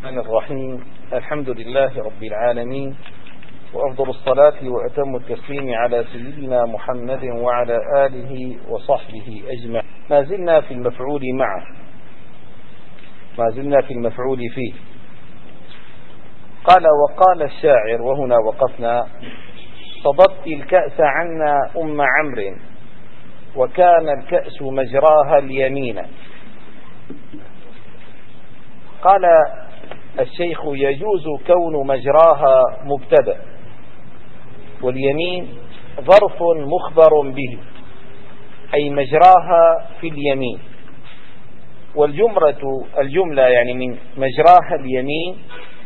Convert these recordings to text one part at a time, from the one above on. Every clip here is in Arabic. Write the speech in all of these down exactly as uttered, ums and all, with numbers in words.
الرحمن الرحيم. الحمد لله رب العالمين، وأفضل الصلاة وأتم التسليم على سيدنا محمد وعلى آله وصحبه أجمعين. ما زلنا في المفعول معه، ما زلنا في المفعول فيه. قال وقال الشاعر، وهنا وقفنا: صددت الكأس عنا أم عمرو وكان الكأس مجراها اليمين. قال الشيخ: يجوز كون مجراها مبتدأ، واليمين ظرف مخبر به، أي مجراها في اليمين. والجملة الجملة يعني من مجراها اليمين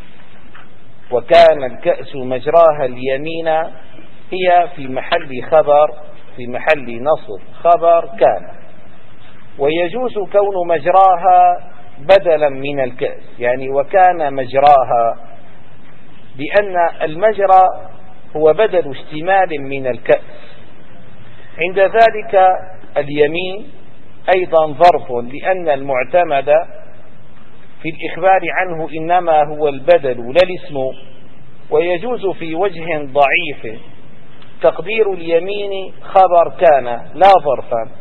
وكان الكأس مجراها اليمين هي في محل خبر، في محل نصب خبر كان. ويجوز كون مجراها بدلا من الكأس، يعني وكان مجراها، لأن المجرى هو بدل اشتمال من الكأس. عند ذلك اليمين أيضا ظرف، لأن المعتمد في الإخبار عنه إنما هو البدل لا الاسم. ويجوز في وجه ضعيف تقدير اليمين خبر كان لا ظرفا،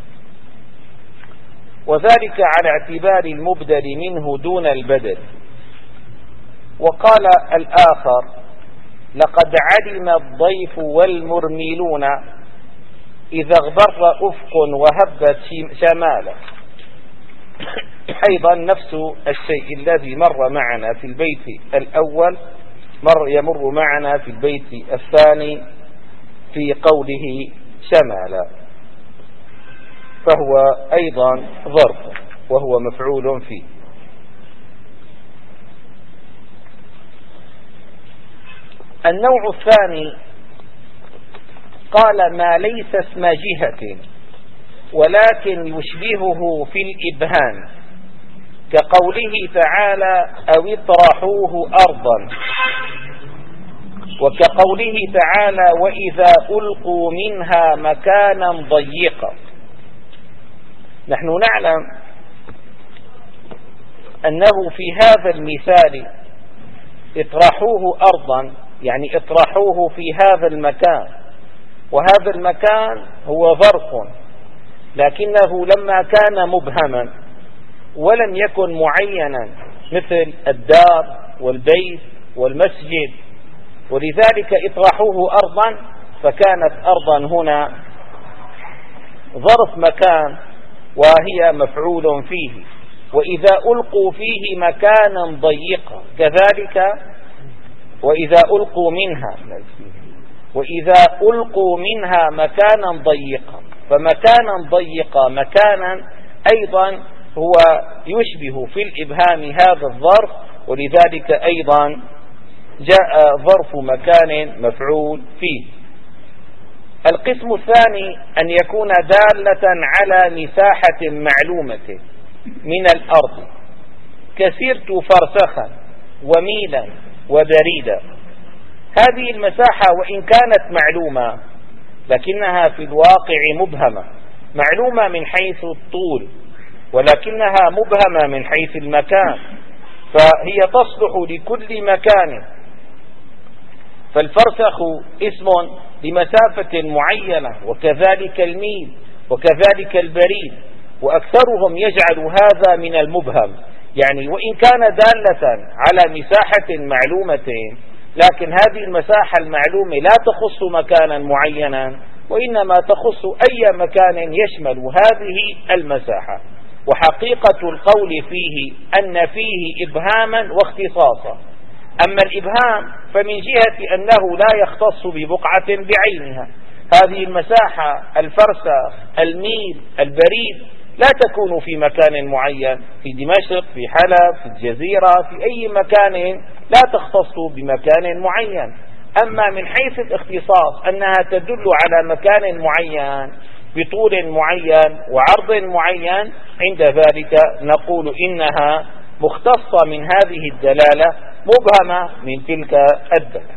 وذلك على اعتبار المبدل منه دون البدل. وقال الآخر: لقد علم الضيف والمرملون إذا اغبر أفق وهبت شماله. أيضا نفس الشيء الذي مر معنا في البيت الأول مر يمر معنا في البيت الثاني في قوله شمالا، فهو أيضا ظرف وهو مفعول فيه. النوع الثاني قال: ما ليس اسم جهة ولكن يشبهه في الإبهام، كقوله تعالى: أو اطرحوه أرضا، وكقوله تعالى: وإذا ألقوا منها مكانا ضيقا. نحن نعلم أنه في هذا المثال اطرحوه أرضا، يعني اطرحوه في هذا المكان، وهذا المكان هو ظرف، لكنه لما كان مبهما ولم يكن معينا مثل الدار والبيت والمسجد، ولذلك اطرحوه أرضا، فكانت أرضا هنا ظرف مكان وهي مفعول فيه. وإذا ألقوا فيه مكانا ضيقا كذلك، وإذا ألقوا منها وإذا ألقوا منها مكانا ضيقا، فمكانا ضيقا مكانا أيضا هو يشبه في الإبهام هذا الظرف، ولذلك أيضا جاء ظرف مكان مفعول فيه. القسم الثاني أن يكون دالة على مساحة معلومة من الأرض، كسرت فرسخا وميلا وبريدا. هذه المساحة وإن كانت معلومة لكنها في الواقع مبهمة، معلومة من حيث الطول ولكنها مبهمة من حيث المكان، فهي تصلح لكل مكان. فالفرسخ اسم لمسافة معينة، وكذلك الميل، وكذلك البريد، وأكثرهم يجعل هذا من المبهم، يعني وإن كان دالة على مساحة معلومة، لكن هذه المساحة المعلومة لا تخص مكانا معينا، وإنما تخص أي مكان يشمل هذه المساحة. وحقيقة القول فيه أن فيه إبهاما واختصاصا. أما الإبهام فمن جهة أنه لا يختص ببقعة بعينها، هذه المساحة الفرسخ الميل البريد لا تكون في مكان معين، في دمشق، في حلب، في الجزيرة، في أي مكان لا تختص بمكان معين. أما من حيث الاختصاص أنها تدل على مكان معين بطول معين وعرض معين، عند ذلك نقول إنها مختصة من هذه الدلالة، مبهمة من تلك الدلالة.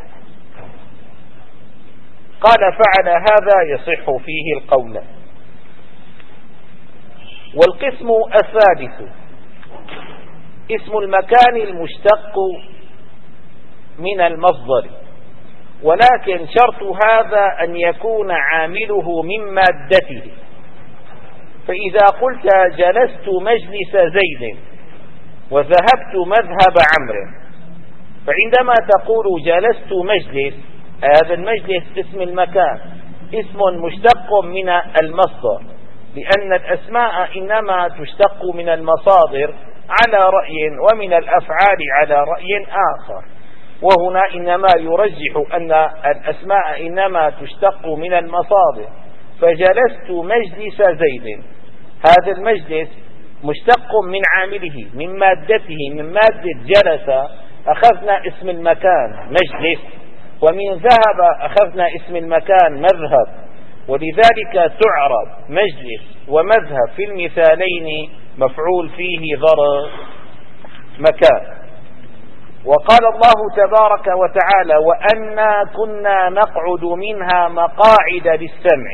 قال: فعل هذا يصح فيه القول. والقسم الثالث اسم المكان المشتق من المصدر، ولكن شرط هذا أن يكون عامله من مادته. فإذا قلت جلست مجلس زيد وذهبت مذهب عمرو، فعندما تقول جلست مجلس، هذا المجلس اسم المكان اسم مشتق من المصدر، لأن الأسماء إنما تشتق من المصادر على رأي، ومن الأفعال على رأي آخر. وهنا إنما يرجح أن الأسماء إنما تشتق من المصادر. فجلست مجلس زيد، هذا المجلس مشتق من عامله، من مادته، من مادة جلس أخذنا اسم المكان مجلس، ومن ذهب أخذنا اسم المكان مذهب، ولذلك تعرب مجلس ومذهب في المثالين مفعول فيه ظرف مكان. وقال الله تبارك وتعالى: وأنا كنا نقعد منها مقاعد للسمع.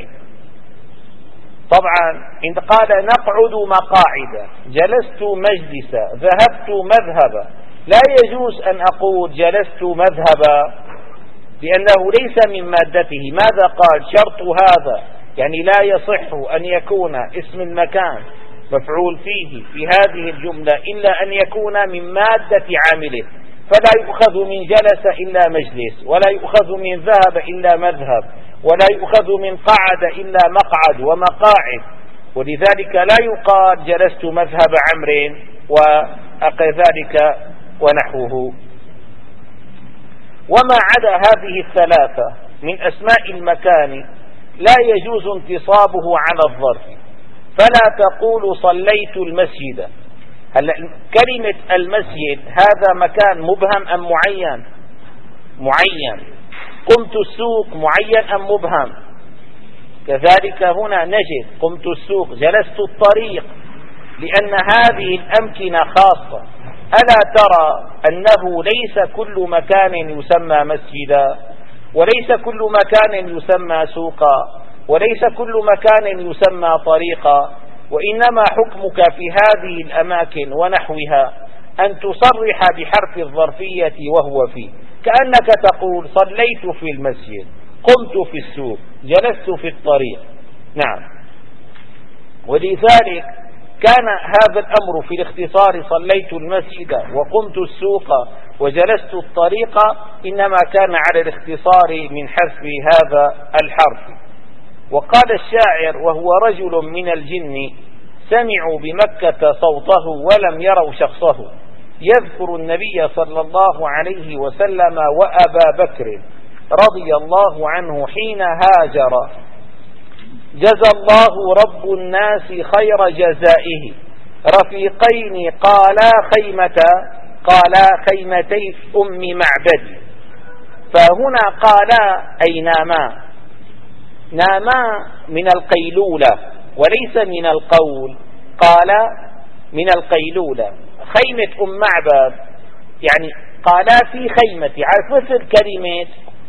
طبعا عند قال نقعد مقاعد، جلست مجلسا، ذهبت مذهبا، لا يجوز أن أقول جلست مذهبا لأنه ليس من مادته. ماذا قال؟ شرط هذا، يعني لا يصح أن يكون اسم المكان مفعول فيه في هذه الجملة إلا أن يكون من مادة عامله، فلا يؤخذ من جلس إلا مجلس، ولا يؤخذ من ذهب إلا مذهب، ولا يؤخذ من قعد إلا مقعد ومقاعد. ولذلك لا يقال جلست مذهب عمرو وكذلك ونحوه. وما عدا هذه الثلاثة من أسماء المكان لا يجوز انتصابه على الظرف. فلا تقول صليت المسجد. هلا كلمة المسجد هذا مكان مبهم أم معين؟ معين. قمت السوق معين أم مبهم؟ كذلك هنا نجد قمت السوق، جلست الطريق، لأن هذه الأمكنة خاصة. ألا ترى أنه ليس كل مكان يسمى مسجدا، وليس كل مكان يسمى سوقا، وليس كل مكان يسمى طريقا، وإنما حكمك في هذه الأماكن ونحوها أن تصرح بحرف الظرفية وهو فيه، كأنك تقول صليت في المسجد، قمت في السوق، جلست في الطريق. نعم. ولذلك كان هذا الأمر في الاختصار صليت المسجد وقمت السوق وجلست الطريق إنما كان على الاختصار من حذف هذا الحرف. وقال الشاعر: وهو رجل من الجن سمعوا بمكة صوته ولم يروا شخصه، يذكر النبي صلى الله عليه وسلم وأبا بكر رضي الله عنه حين هاجر، جزى الله رب الناس خير جزائه، رفيقين قالا خيمة قالا خيمتي أم معبد. فهنا قالا أي ناما، ناما من القيلولة وليس من القول، قالا من القيلولة. خيمة أم معبد يعني قالا في خيمتي، على مثل كلمة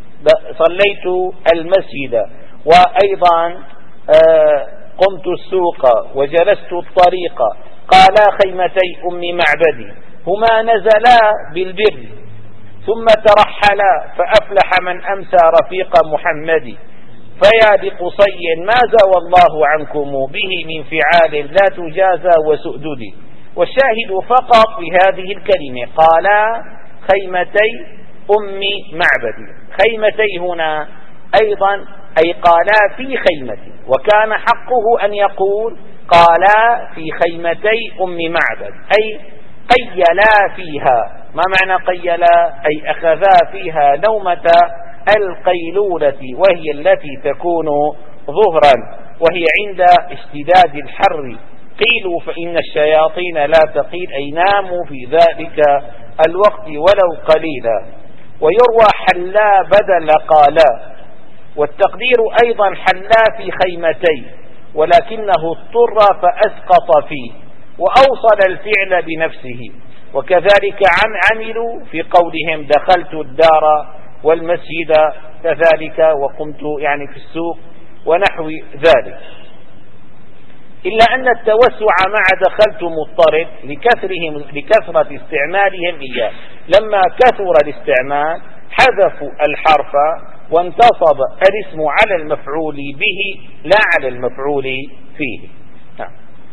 صليت المسجد، وأيضا آه قمت السوق وجلست الطريق، قالا خيمتي أم معبدي. هما نزلا بالبر ثم ترحلا، فأفلح من أمسى رفيق محمد. فيا بقصي ما زوى الله عنكم به من فعال لا تجازى وسؤددي. والشاهد فقط بهذه الكلمة قالا خيمتي أم معبدي. خيمتي هنا أيضا أي قالا في خيمتي، وكان حقه أن يقول قالا في خيمتي أم معبد، أي قيلا فيها. ما معنى قيلا؟ أي أخذا فيها نومة القيلولة، وهي التي تكون ظهرا، وهي عند اشتداد الحر. قيلوا فإن الشياطين لا تقيل، أي ناموا في ذلك الوقت ولو قليلا. ويروى حلا بدل قالا، والتقدير أيضا حلا في خيمتي، ولكنه اضطر فأسقط فيه وأوصل الفعل بنفسه. وكذلك عم عملوا في قولهم دخلت الدار والمسجد، كذلك وقمت يعني في السوق ونحو ذلك. إلا أن التوسع مع دخلت مضطرد لكثرهم لكثرة استعمالهم إياه. لما كثر الاستعمال حذفوا الحرف وانتصب الاسم على المفعول به لا على المفعول فيه. نعم.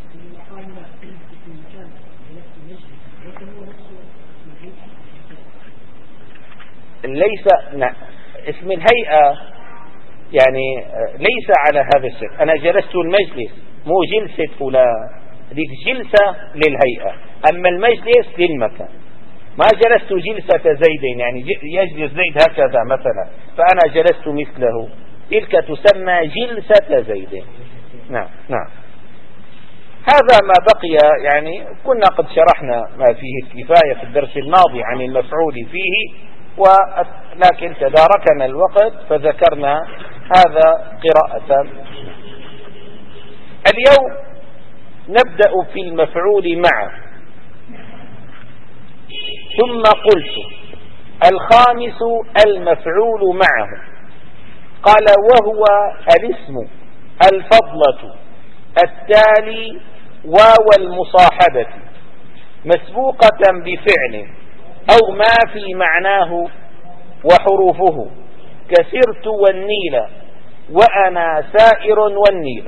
ليس نعم. اسم الهيئة يعني ليس على هذا الشكل. أنا جلست المجلس مو جلسة فلان، هذيك جلسة للهيئة، أما المجلس للمكان. ما جلست جلسة زيد يعني يجلس زيد هكذا مثلا فأنا جلست مثله، تلك تسمى جلسة زيد. نعم نعم. هذا ما بقي، يعني كنا قد شرحنا ما فيه الكفاية في الدرس الماضي عن المفعول فيه، ولكن تداركنا الوقت فذكرنا هذا قراءة. اليوم نبدأ في المفعول معه. ثم قلت الخامس المفعول معه. قال وهو الاسم الفضلة التالي واو المصاحبة مسبوقة بفعل أو ما في معناه وحروفه كسرت والنيل وأنا سائر والنيل.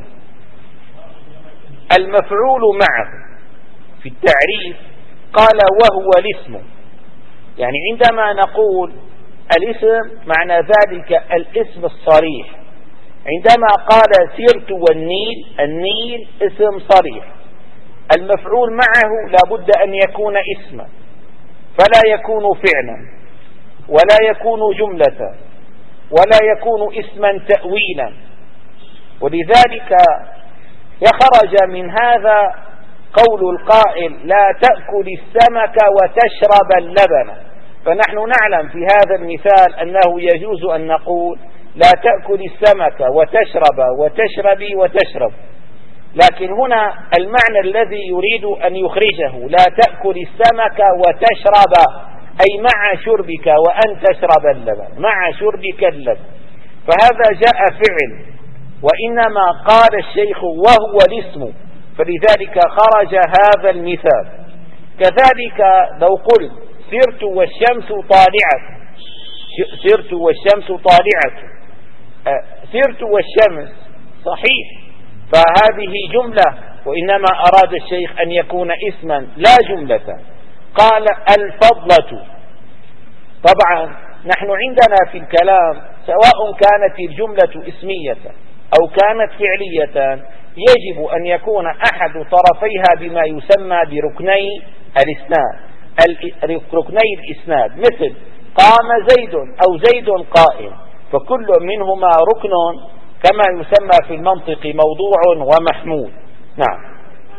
المفعول معه في التعريف قال وهو الاسم، يعني عندما نقول الاسم معنى ذلك الاسم الصريح. عندما قال سرت والنيل، النيل اسم صريح. المفعول معه لابد أن يكون اسما، فلا يكون فعلا ولا يكون جملة ولا يكون اسما تأويلا. ولذلك يخرج من هذا قول القائل لا تأكل السمك وتشرب اللبن. فنحن نعلم في هذا المثال أنه يجوز أن نقول لا تأكل السمك وتشرب وتشربي وتشرب، لكن هنا المعنى الذي يريد أن يخرجه لا تأكل السمك وتشرب أي مع شربك وأن تشرب اللبن، مع شربك اللبن. فهذا جاء فعل، وإنما قال الشيخ وهو الاسم، فلذلك خرج هذا المثال. كذلك لو قلت سرت والشمس طالعة، سرت والشمس طالعة، سرت والشمس صحيح، فهذه جملة، وإنما أراد الشيخ أن يكون اسما لا جملة. قال الفضلة. طبعا نحن عندنا في الكلام سواء كانت الجملة اسمية أو كانت فعلية يجب أن يكون أحد طرفيها بما يسمى بركني الإسناد، ركني الإسناد، مثل قام زيد أو زيد قائم، فكل منهما ركن كما يسمى في المنطق موضوع ومحمول. نعم.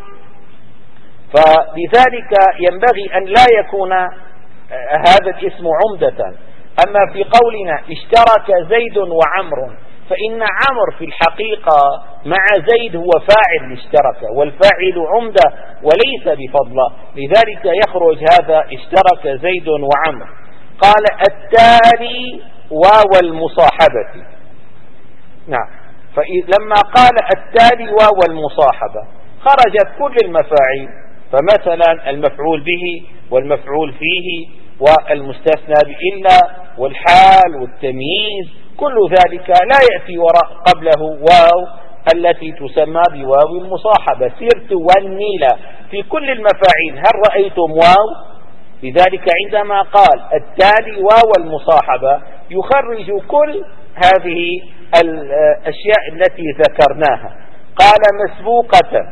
فلذلك ينبغي أن لا يكون هذا الاسم عمدة. أما في قولنا اشترك زيد وعمر، فإن عمر في الحقيقة مع زيد هو فاعل اشترك، والفاعل عمدة وليس بفضله، لذلك يخرج هذا اشترك زيد وعمر. قال التالي واو المصاحبة. نعم. فلما قال التالي واو المصاحبة خرجت كل المفاعيل، فمثلا المفعول به والمفعول فيه والمستثنى بإلا والحال والتمييز، كل ذلك لا يأتي وراء قبله واو التي تسمى بواو المصاحبة. سرت والنيل في كل المفاعيل هل رأيتم واو؟ لذلك عندما قال التالي واو المصاحبة يخرج كل هذه الأشياء التي ذكرناها. قال مسبوقة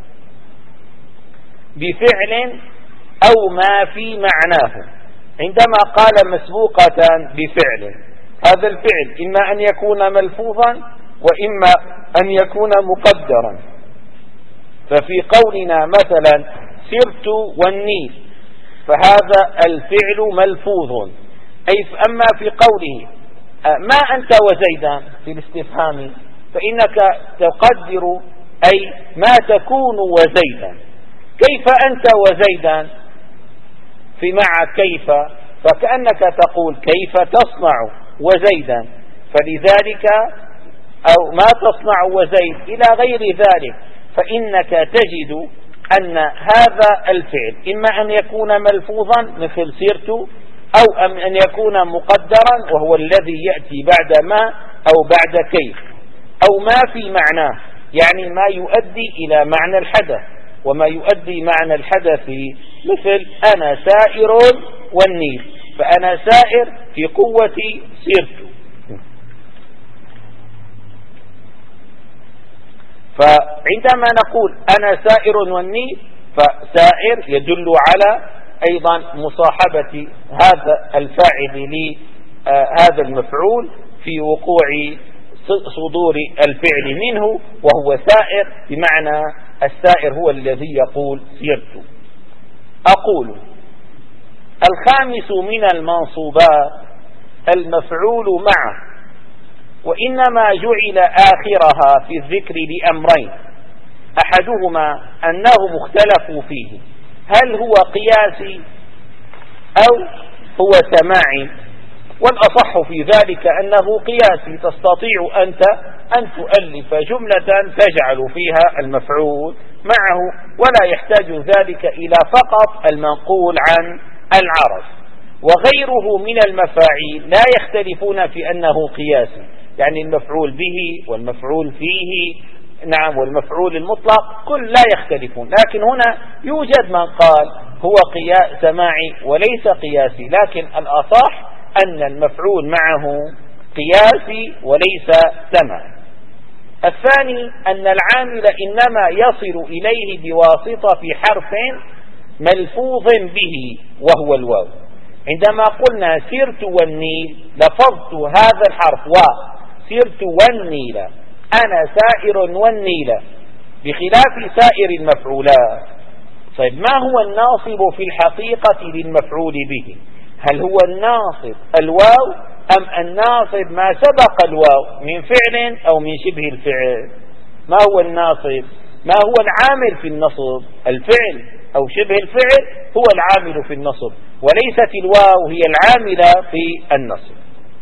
بفعل أو ما في معناه. عندما قال مسبوقة بفعل، هذا الفعل إما أن يكون ملفوظا وإما أن يكون مقدرا. ففي قولنا مثلا سرت والنيل فهذا الفعل ملفوظ، أي أما في قوله ما أنت وزيدا في الاستفهام فإنك تقدر أي ما تكون وزيدا. كيف أنت وزيدا في مع كيف، فكأنك تقول كيف تصنع وزيدا، فلذلك أو ما تصنع وزيد إلى غير ذلك. فإنك تجد أن هذا الفعل إما أن يكون ملفوظا مثل سرت، أو أن يكون مقدرا وهو الذي يأتي بعد ما أو بعد كيف، أو ما في معناه يعني ما يؤدي إلى معنى الحدث. وما يؤدي معنى الحدث مثل أنا سائر والنيل، فأنا سائر في قوة سرت. فعندما نقول أنا سائر والنيل، فسائر يدل على أيضا مصاحبة هذا الفاعل لهذا المفعول في وقوع صدور الفعل منه، وهو سائر بمعنى السائر هو الذي يقول سيرت. أقول الخامس من المنصوبات المفعول معه، وإنما جعل آخرها في الذكر لأمرين: أحدهما أنهم اختلفوا فيه، هل هو قياسي أو هو سماعي؟ والأصح في ذلك أنه قياسي، تستطيع أنت أن تؤلف جملة تجعل فيها المفعول معه، ولا يحتاج ذلك إلى فقط المنقول عن العرب. وغيره من المفاعيل لا يختلفون في أنه قياسي، يعني المفعول به والمفعول فيه نعم والمفعول المطلق كل لا يختلفون، لكن هنا يوجد من قال هو قياس سماعي وليس قياسي، لكن الأصح أن المفعول معه قياسي وليس سماعي. الثاني أن العامل إنما يصل إليه بواسطة في حرف ملفوظ به وهو الواو. عندما قلنا سرت والنيل لفظت هذا الحرف و سرت والنيل، أنا سائر والنيل، بخلاف سائر المفعولات. طيب ما هو الناصب في الحقيقة للمفعول به؟ هل هو الناصب الواو أم الناصب ما سبق الواو من فعل أو من شبه الفعل؟ ما هو الناصب؟ ما هو العامل في النصب؟ الفعل أو شبه الفعل هو العامل في النصب، وليست الواو هي العاملة في النصب.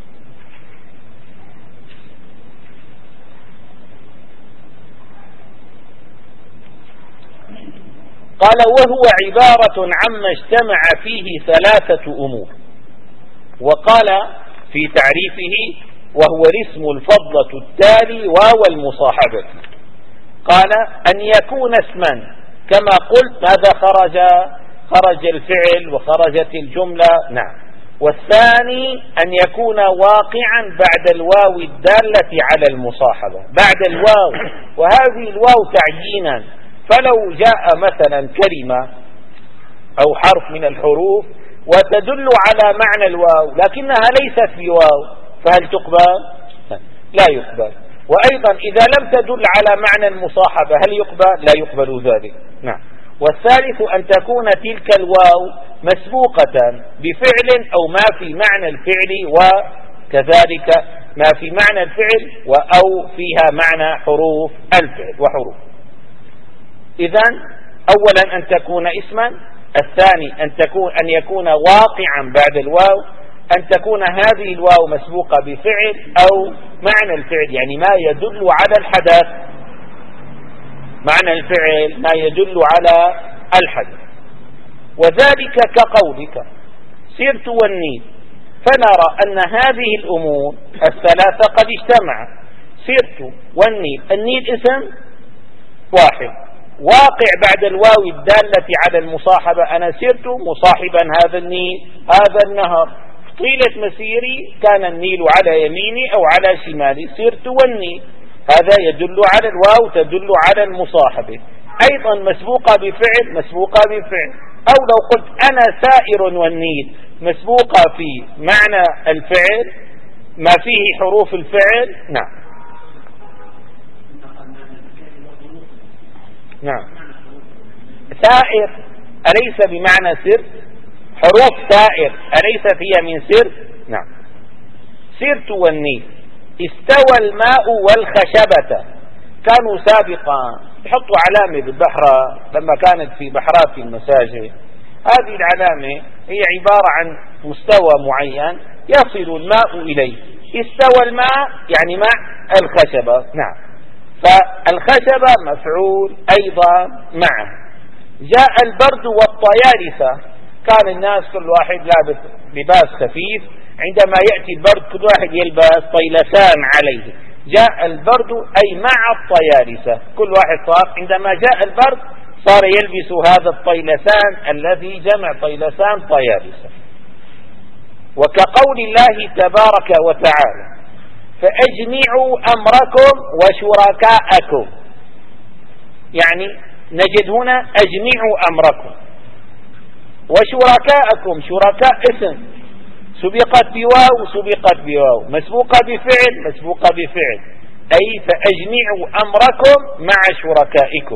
قال وهو عبارة عما اجتمع فيه ثلاثة أمور. وقال في تعريفه وهو الاسم الفضلة التالي واو المصاحبة. قال أن يكون اسما كما قلت ماذا خرج؟ خرج الفعل وخرجت الجملة. نعم. والثاني أن يكون واقعا بعد الواو الدالة على المصاحبة، بعد الواو، وهذه الواو تعيينا، فلو جاء مثلا كلمة أو حرف من الحروف وتدل على معنى الواو لكنها ليست بواو، فهل تقبل؟ لا يقبل. وأيضا إذا لم تدل على معنى المصاحبة هل يقبل؟ لا يقبل ذلك. نعم. والثالث أن تكون تلك الواو مسبوقة بفعل أو ما في معنى الفعل، وكذلك ما في معنى الفعل أو فيها معنى حروف الفعل وحروف. إذن أولا أن تكون اسما، الثاني أن تكون أن يكون واقعا بعد الواو، أن تكون هذه الواو مسبوقة بفعل أو معنى الفعل، يعني ما يدل على الحدث، معنى الفعل ما يدل على الحدث. وذلك كقولك سرت والنيل، فنرى أن هذه الأمور الثلاثة قد اجتمعت. سرت والنيل، النيل اسم واحد واقع بعد الواو الدالة على المصاحبة، أنا سرت مصاحبا هذا النيل هذا النهر، طيلة مسيري كان النيل على يميني أو على شمالي، سرت والنيل، هذا يدل على الواو تدل على المصاحبة. أيضا مسبوقة بفعل مسبوقة بفعل، أو لو قلت أنا سائر والنيل مسبوقة في معنى الفعل ما فيه حروف الفعل. نعم. نعم. سائر أليس بمعنى سر؟ حروف سائر أليست هي من سر؟ نعم. سرت والنيل. استوى الماء والخشبة، كانوا سابقا يحطوا علامة بالبحرة لما كانت في بحرات المساجد، هذه العلامة هي عبارة عن مستوى معين يصل الماء إليه. استوى الماء يعني مع الخشبة. نعم. فالخشبة مفعول أيضا معه. جاء البرد والطيارسة، كان الناس كل واحد لابس لباس خفيف، عندما يأتي البرد كل واحد يلبس طيلسان عليه. جاء البرد أي مع الطيارسة، كل واحد صار عندما جاء البرد صار يلبس هذا الطيلسان الذي جمع طيلسان طيارسة. وكقول الله تبارك وتعالى: فأجمعوا أمركم وشركاءكم، يعني نجد هنا أجمعوا أمركم وشركاءكم. شركاء اسم سبقت بواو سبقت بواو، مسبوقة بفعل مسبوقة بفعل، أي فأجمعوا أمركم مع شركائكم.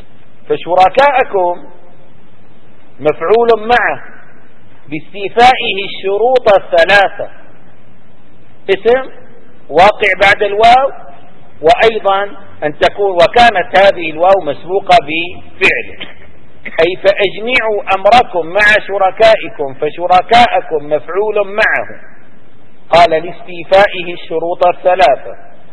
فشركاءكم مفعول معه باستيفائه الشروط الثلاثة، اسم واقع بعد الواو، وأيضا أن تكون وكانت هذه الواو مسبوقة بفعل، أي فأجمعوا أمركم مع شركائكم، فشركاءكم مفعول معه، قال لاستيفائه الشروط الثلاثة.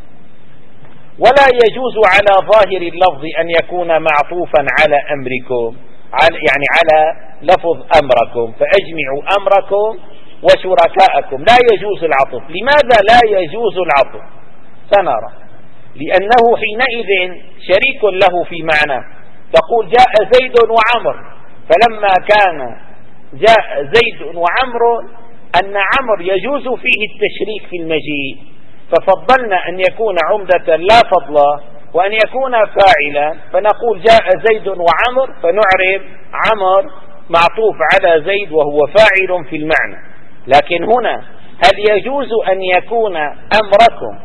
ولا يجوز على ظاهر اللفظ أن يكون معطوفا على أمركم، يعني على لفظ أمركم، فأجمعوا أمركم وشركاءكم، لا يجوز العطف. لماذا لا يجوز العطف؟ سنرى. لأنه حينئذ شريك له في معنى. تقول جاء زيد وعمر، فلما كان جاء زيد وعمر أن عمر يجوز فيه التشريك في المجيء، ففضلنا أن يكون عمدة لا فضلا، وأن يكون فاعلا، فنقول جاء زيد وعمر، فنعرب عمر معطوف على زيد وهو فاعل في المعنى. لكن هنا هل يجوز أن يكون أمركم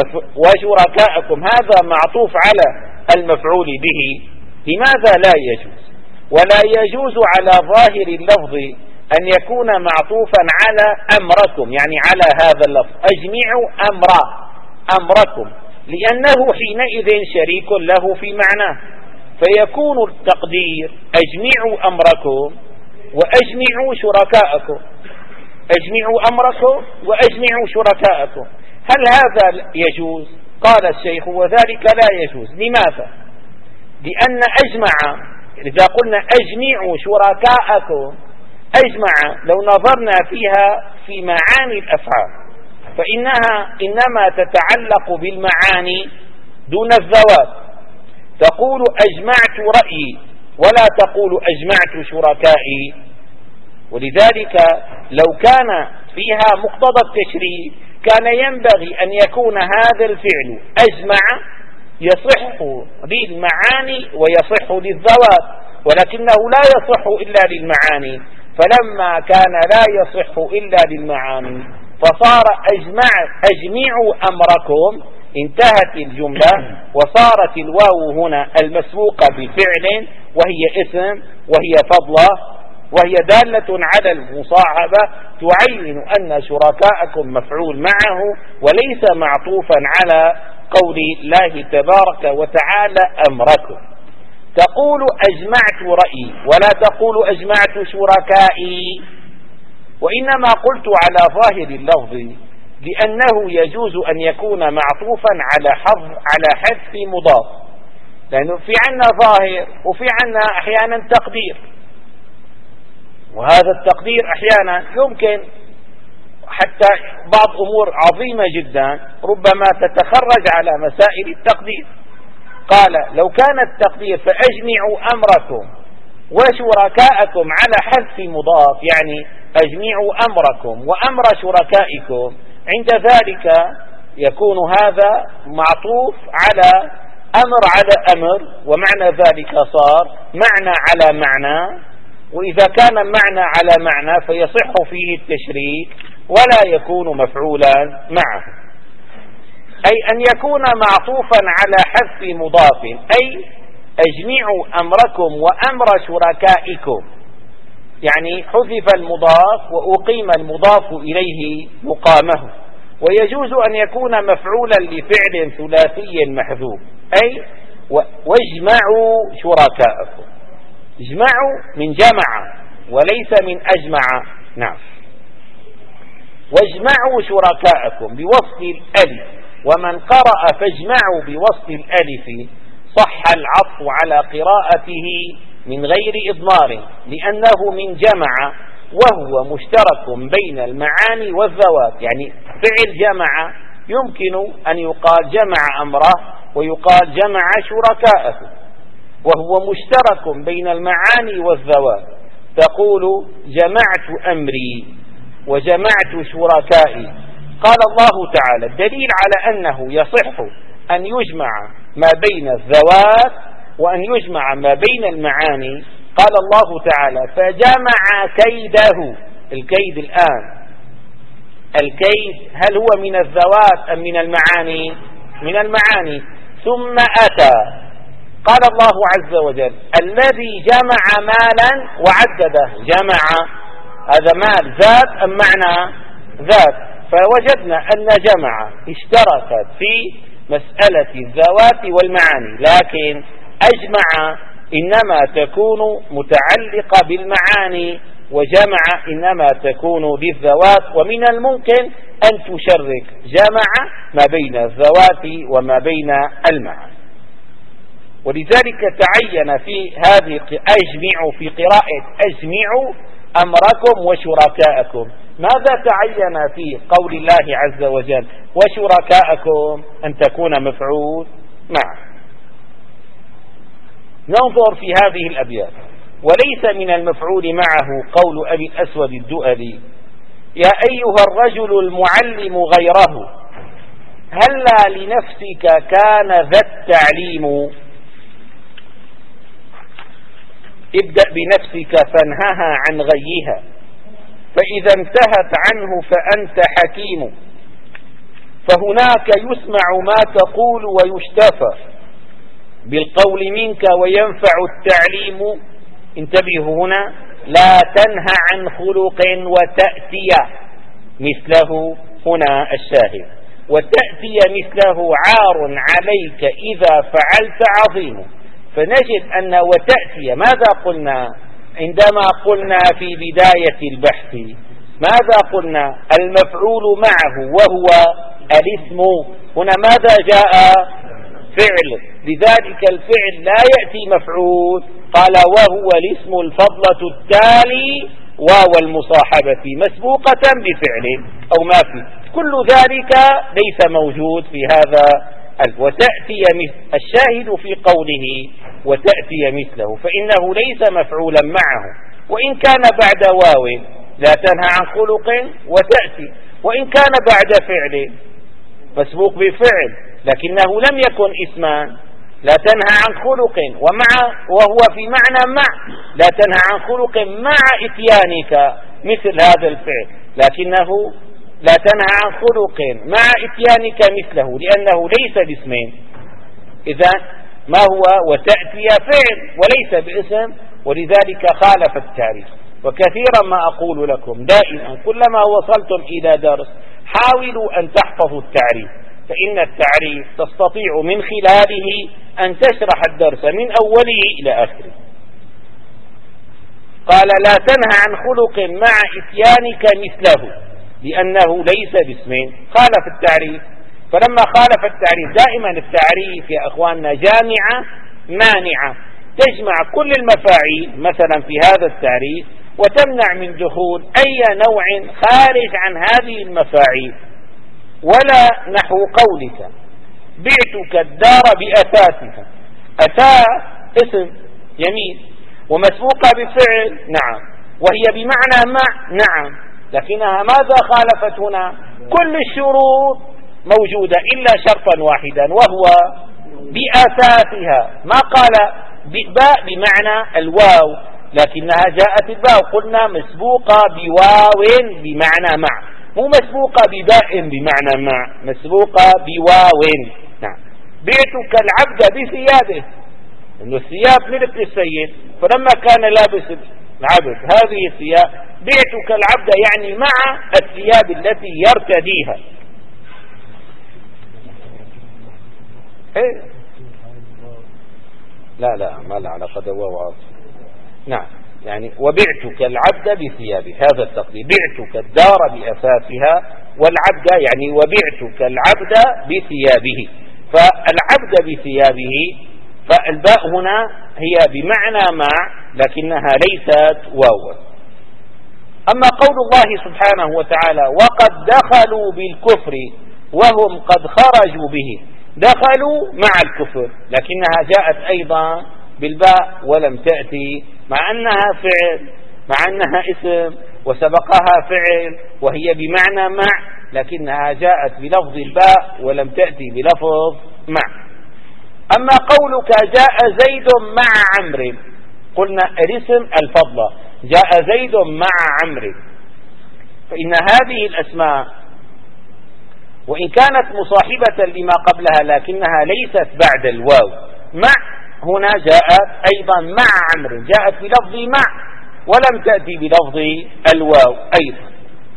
وشركاءكم هذا معطوف على المفعول به؟ لماذا لا يجوز؟ ولا يجوز على ظاهر اللفظ أن يكون معطوفا على أمركم، يعني على هذا اللفظ أجمعوا أمرا أمركم، لأنه حينئذ شريك له في معناه، فيكون التقدير أجمعوا أمركم وأجمعوا شركاءكم، أجمعوا أمركم وأجمعوا شركاءكم. هل هذا يجوز؟ قال الشيخ: وذلك لا يجوز. لماذا؟ لأن أجمع، إذا قلنا أجمعوا شركاءكم، أجمع لو نظرنا فيها في معاني الأفعال فإنها إنما تتعلق بالمعاني دون الذوات. تقول أجمعت رأيي ولا تقول أجمعت شركائي. ولذلك لو كان فيها مقتضى التشريك كان ينبغي أن يكون هذا الفعل أجمع يصح للمعاني ويصح للذوات، ولكنه لا يصح إلا للمعاني، فلما كان لا يصح إلا للمعاني فصار أجمع أجمعوا أمركم، انتهت الجملة وصارت الواو هنا المسبوقة بفعل وهي اسم وهي فضلة وهي دالة على المصاحبة، تعين أن شركاءكم مفعول معه وليس معطوفا على قول الله تبارك وتعالى أمركم. تقول أجمعت رأيي ولا تقول أجمعت شركائي، وإنما قلت على ظاهر اللفظ لأنه يجوز أن يكون معطوفا على حذف على حذف مضاف، لأنه في عنا ظاهر وفي عنا أحيانا تقدير، وهذا التقدير أحيانا يمكن حتى بعض أمور عظيمة جدا ربما تتخرج على مسائل التقدير. قال لو كان التقدير فأجمعوا أمركم وشركاءكم على حذف مضاف، يعني أجمعوا أمركم وأمر شركائكم، عند ذلك يكون هذا معطوف على أمر على أمر، ومعنى ذلك صار معنى على معنى، وإذا كان معنى على معنى فيصح فيه التشريك ولا يكون مفعولا معه. أي أن يكون معطوفا على حذف مضاف، أي أجمعوا أمركم وأمر شركائكم، يعني حذف المضاف وأقيم المضاف إليه مقامه. ويجوز أن يكون مفعولا لفعل ثلاثي محذوف، أي واجمعوا شركائكم. اجمعوا من جمع وليس من أجمع. نعم. واجمعوا شركائكم بوصل الألف ومن قرأ فاجمعوا بوصل الألف صح العطف على قراءته من غير إضمار لأنه من جمع وهو مشترك بين المعاني والذوات. يعني فعل جمع يمكن أن يقال جمع أمره ويقال جمع شركاءه، وهو مشترك بين المعاني والذوات. تقول جمعت أمري وجمعت شركائي. قال الله تعالى الدليل على أنه يصح أن يجمع ما بين الذوات وأن يجمع ما بين المعاني. قال الله تعالى فجمع كيده. الكيد الآن الكيد هل هو من الذوات أم من المعاني؟ من المعاني. ثم أتى قال الله عز وجل الذي جمع مالا وعدده. جمع هذا مال ذات أم معنى؟ ذات. فوجدنا أن جمع اشتركت في مسألة الذوات والمعاني، لكن أجمع إنما تكون متعلقة بالمعاني وجمع إنما تكون للذوات. ومن الممكن أن تشرك جمع ما بين الذوات وما بين المعاني. ولذلك تعين في هذه أجمعوا في قراءة أجمعوا أمركم وشركاءكم. ماذا تعين في قول الله عز وجل وشركاءكم؟ أن تكون مفعول معه. ننظر في هذه الأبيات. وليس من المفعول معه قول أبي الأسود الدؤلي يا أيها الرجل المعلم غيره هلا لنفسك كان ذا التعليم. ابدأ بنفسك فانهها عن غيها فإذا انتهت عنه فأنت حكيم. فهناك يسمع ما تقول ويشتفى بالقول منك وينفع التعليم. انتبهوا هنا لا تنهى عن خلق وتأتي مثله. هنا الشاهد وتأتي مثله عار عليك إذا فعلت عظيم. فنجد أن وتأتي ماذا قلنا عندما قلنا في بداية البحث؟ ماذا قلنا؟ المفعول معه وهو الاسم. هنا ماذا جاء؟ فعل. لذلك الفعل لا يأتي مفعول. قال وهو الاسم الفضلة التالي واو المصاحبة مسبوقة بفعل أو ما في. كل ذلك ليس موجود في هذا. وتأتي مثل الشاهد في قوله وتأتي مثله فإنه ليس مفعولا معه وإن كان بعد واو لا تنهى عن خلق وتأتي، وإن كان بعد فعل مسبوق بفعل لكنه لم يكن اسما. لا تنهى عن خلق ومع وهو في معنى مع. لا تنهى عن خلق مع إتيانك مثل هذا الفعل، لكنه لا تنهى عن خلق مع إتيانك مثله لأنه ليس باسمين. إذا ما هو وتأتي فعل وليس باسم، ولذلك خالف التعريف. وكثيرا ما أقول لكم دائما كلما وصلتم إلى درس حاولوا أن تحفظوا التعريف، فإن التعريف تستطيع من خلاله أن تشرح الدرس من أوله إلى آخره. قال لا تنهى عن خلق مع إتيانك مثله لأنه ليس باسمين. خالف التعريف. فلما خالف التعريف دائما التعريف يا أخواننا جامعة مانعة تجمع كل المفاعيل مثلا في هذا التعريف وتمنع من دخول أي نوع خارج عن هذه المفاعيل. ولا نحو قولك بعتك الدار بأساسها. أساس اسم يمين ومسبوقة بفعل نعم وهي بمعنى مع نعم، لكنها ماذا خالفت هنا؟ كل الشروط موجودة إلا شرطا واحدا وهو بأساسها. ما قال باء بمعنى الواو لكنها جاءت الباء قلنا مسبوقة بواو بمعنى مع، مو مسبوقة بباء بمعنى مع، مسبوقة بواو. نعم. بعتك العبد بثيابه إنه الثياب ملك للسيد فلما كان لابس العبد هذه الثياب بعتك العبد يعني مع الثياب التي يرتديها. إيه؟ لا لا ما لا علاقة واو. نعم يعني وبعتك العبد بثيابه، هذا التقدير، بعتك الدار بأثاثها والعبد يعني وبعتك العبد بثيابه. فالعبد بثيابه، فالباء هنا هي بمعنى مع لكنها ليست واو. أما قول الله سبحانه وتعالى وقد دخلوا بالكفر وهم قد خرجوا به، دخلوا مع الكفر لكنها جاءت أيضا بالباء ولم تأتي مع أنها فعل، مع أنها اسم وسبقها فعل وهي بمعنى مع، لكنها جاءت بلفظ الباء ولم تأتي بلفظ مع. أما قولك جاء زيد مع عمرو، قلنا الاسم الفضلة، جاء زيد مع عمرو، فإن هذه الأسماء وإن كانت مصاحبة لما قبلها لكنها ليست بعد الواو. مع هنا جاءت أيضا مع عمرو، جاءت بلفظ مع ولم تأتي بلفظ الواو أيضا،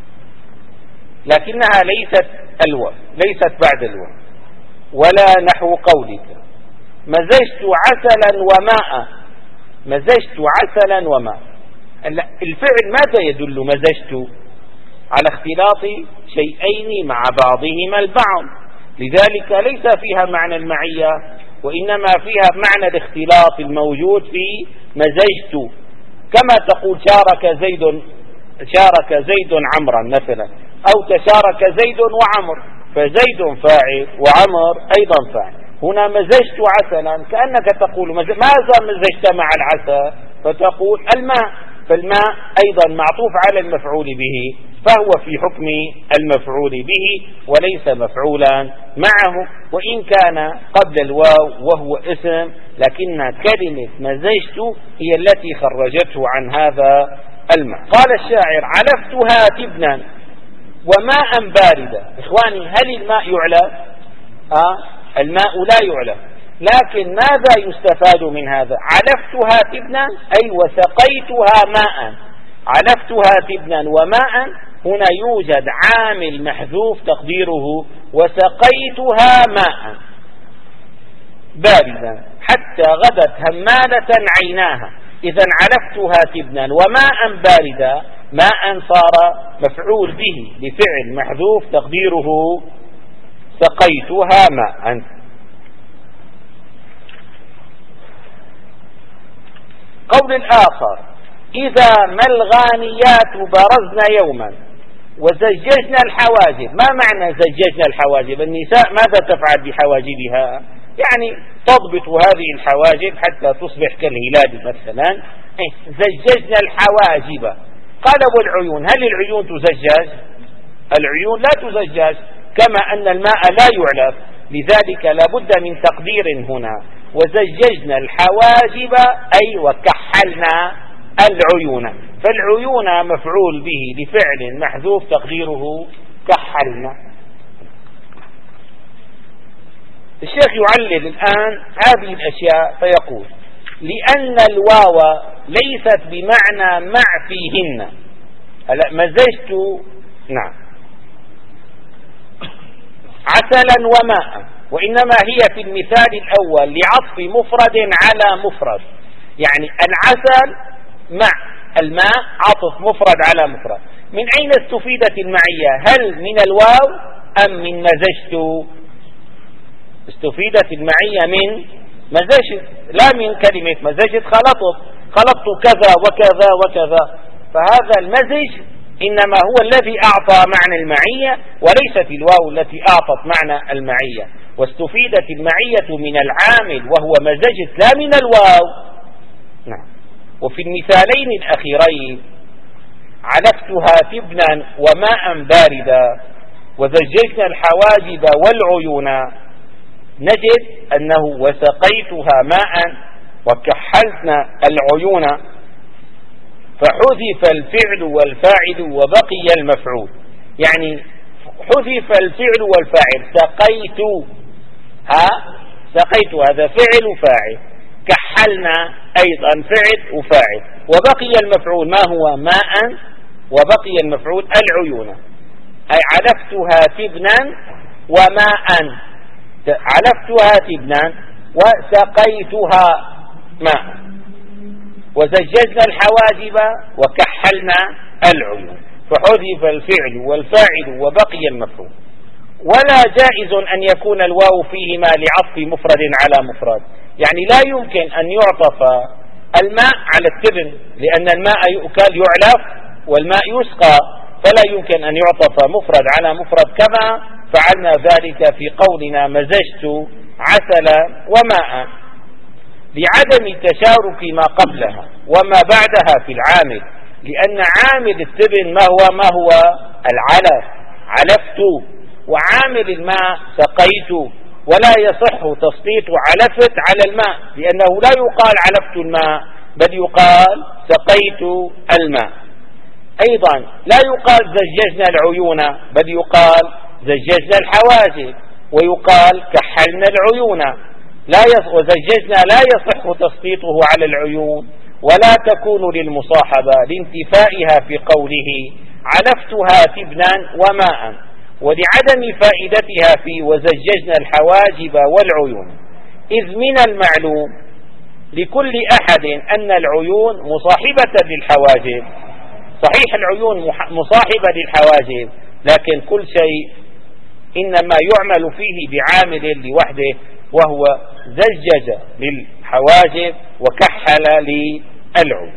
لكنها ليست الواو، ليست بعد الواو. ولا نحو قولك مزجت عسلا وماء، مزجت عسلا وماء، الفعل ماذا يدل؟ مزجت على اختلاط شيئين مع بعضهما البعض، لذلك ليس فيها معنى المعية وإنما فيها معنى الاختلاط الموجود في مزجت، كما تقول شارك زيد، شارك زيد عمرا مثلا، أو تشارك زيد وعمر، فزيد فاعل وعمر أيضا فاعل. هنا مزجت عسلا كأنك تقول ماذا مزجت مع العسل، فتقول الماء، فالماء أيضا معطوف على المفعول به، فهو في حكم المفعول به وليس مفعولا معه، وإن كان قبل الواو وهو اسم، لكن كلمة مزجت هي التي خرجته عن هذا الماء. قال الشاعر علفتها تبنا وماء باردا. إخواني هل الماء يعلف؟ آه الماء لا يعلف، لكن ماذا يستفاد من هذا؟ علفتها تبنا أي وسقيتها ماء، علفتها تبنا وماء، هنا يوجد عامل محذوف تقديره وسقيتها ماء باردا حتى غدت همالة عيناها. إذا علفتها تبنا وماء باردا، ماء صار مفعول به لفعل محذوف تقديره سقيتها ماء. قول الآخر إذا ما الغانيات برزن يوما وزججنا الحواجب. ما معنى زججنا الحواجب؟ النساء ماذا تفعل بحواجبها؟ يعني تضبط هذه الحواجب حتى تصبح كالهلال مثلا. زججنا الحواجب. قال والعيون، هل العيون تزجج؟ العيون لا تزجج، كما أن الماء لا يعلف، لذلك لابد من تقدير هنا. وزججنا الحواجب أي وكحلنا العيون، فالعيون مفعول به لفعل محذوف تقديره كحلنا. الشيخ يعلل الآن هذه الأشياء فيقول لأن الواو ليست بمعنى مع فيهن. هلا مزجت نعم عسلا وماء، وإنما هي في المثال الأول لعطف مفرد على مفرد، يعني العسل مع الماء عطف مفرد على مفرد. من أين استفيدت المعية؟ هل من الواو أم من مزجت؟ استفيدت المعية من مزجت، لا من كلمة مزجت خلطت، خلطت كذا وكذا وكذا، فهذا المزج إنما هو الذي أعطى معنى المعية وليست الواو التي أعطت معنى المعية. واستفيدت المعية من العامل وهو مزجت لا من الواو. نعم. وفي المثالين الأخيرين علفتها تبنا وماء باردا وزججنا الحواجب والعيون، نجد أنه وسقيتها ماء وكحلتنا العيون، فحذف الفعل والفاعل وبقي المفعول. يعني حذف الفعل والفاعل، سقيت ها سقيت هذا فعل وفاعل، كحلنا أيضا فعل وفاعل، وبقي المفعول ما هو ماء، وبقي المفعول العيون. أي علفتها تبنا وماء، علفتها تبنا وسقيتها ماء. وزججنا الحواجب وكحلنا العيون، فحذف الفعل والفاعل وبقي المفعول. ولا جائز أن يكون الواو فيهما لعطف مفرد على مفرد، يعني لا يمكن أن يعطف الماء على التبن، لأن الماء يؤكل يعلف والماء يسقى، فلا يمكن أن يعطف مفرد على مفرد، كما فعلنا ذلك في قولنا مزجت عسل وماء، لعدم تشارك ما قبلها وما بعدها في العامل، لأن عامل التبن ما هو ما هو العلف، علفت، وعامل الماء سقيت، ولا يصح تسقيط علفت على الماء، لأنه لا يقال علفت الماء بل يقال سقيت الماء. أيضا لا يقال زججنا العيون بل يقال زججنا الحواجب، ويقال كحلنا العيون، لا يص... وزججنا لا يصح تسقيطه على العيون، ولا تكون للمصاحبة لانتفائها في قوله علفتها تبنا وماء، ولعدم فائدتها في وزججنا الحواجب والعيون، إذ من المعلوم لكل أحد أن العيون مصاحبة للحواجب. صحيح العيون مصاحبة للحواجب، لكن كل شيء إنما يعمل فيه بعامل لوحده، وهو زجج للحواجب وكحل للعيون.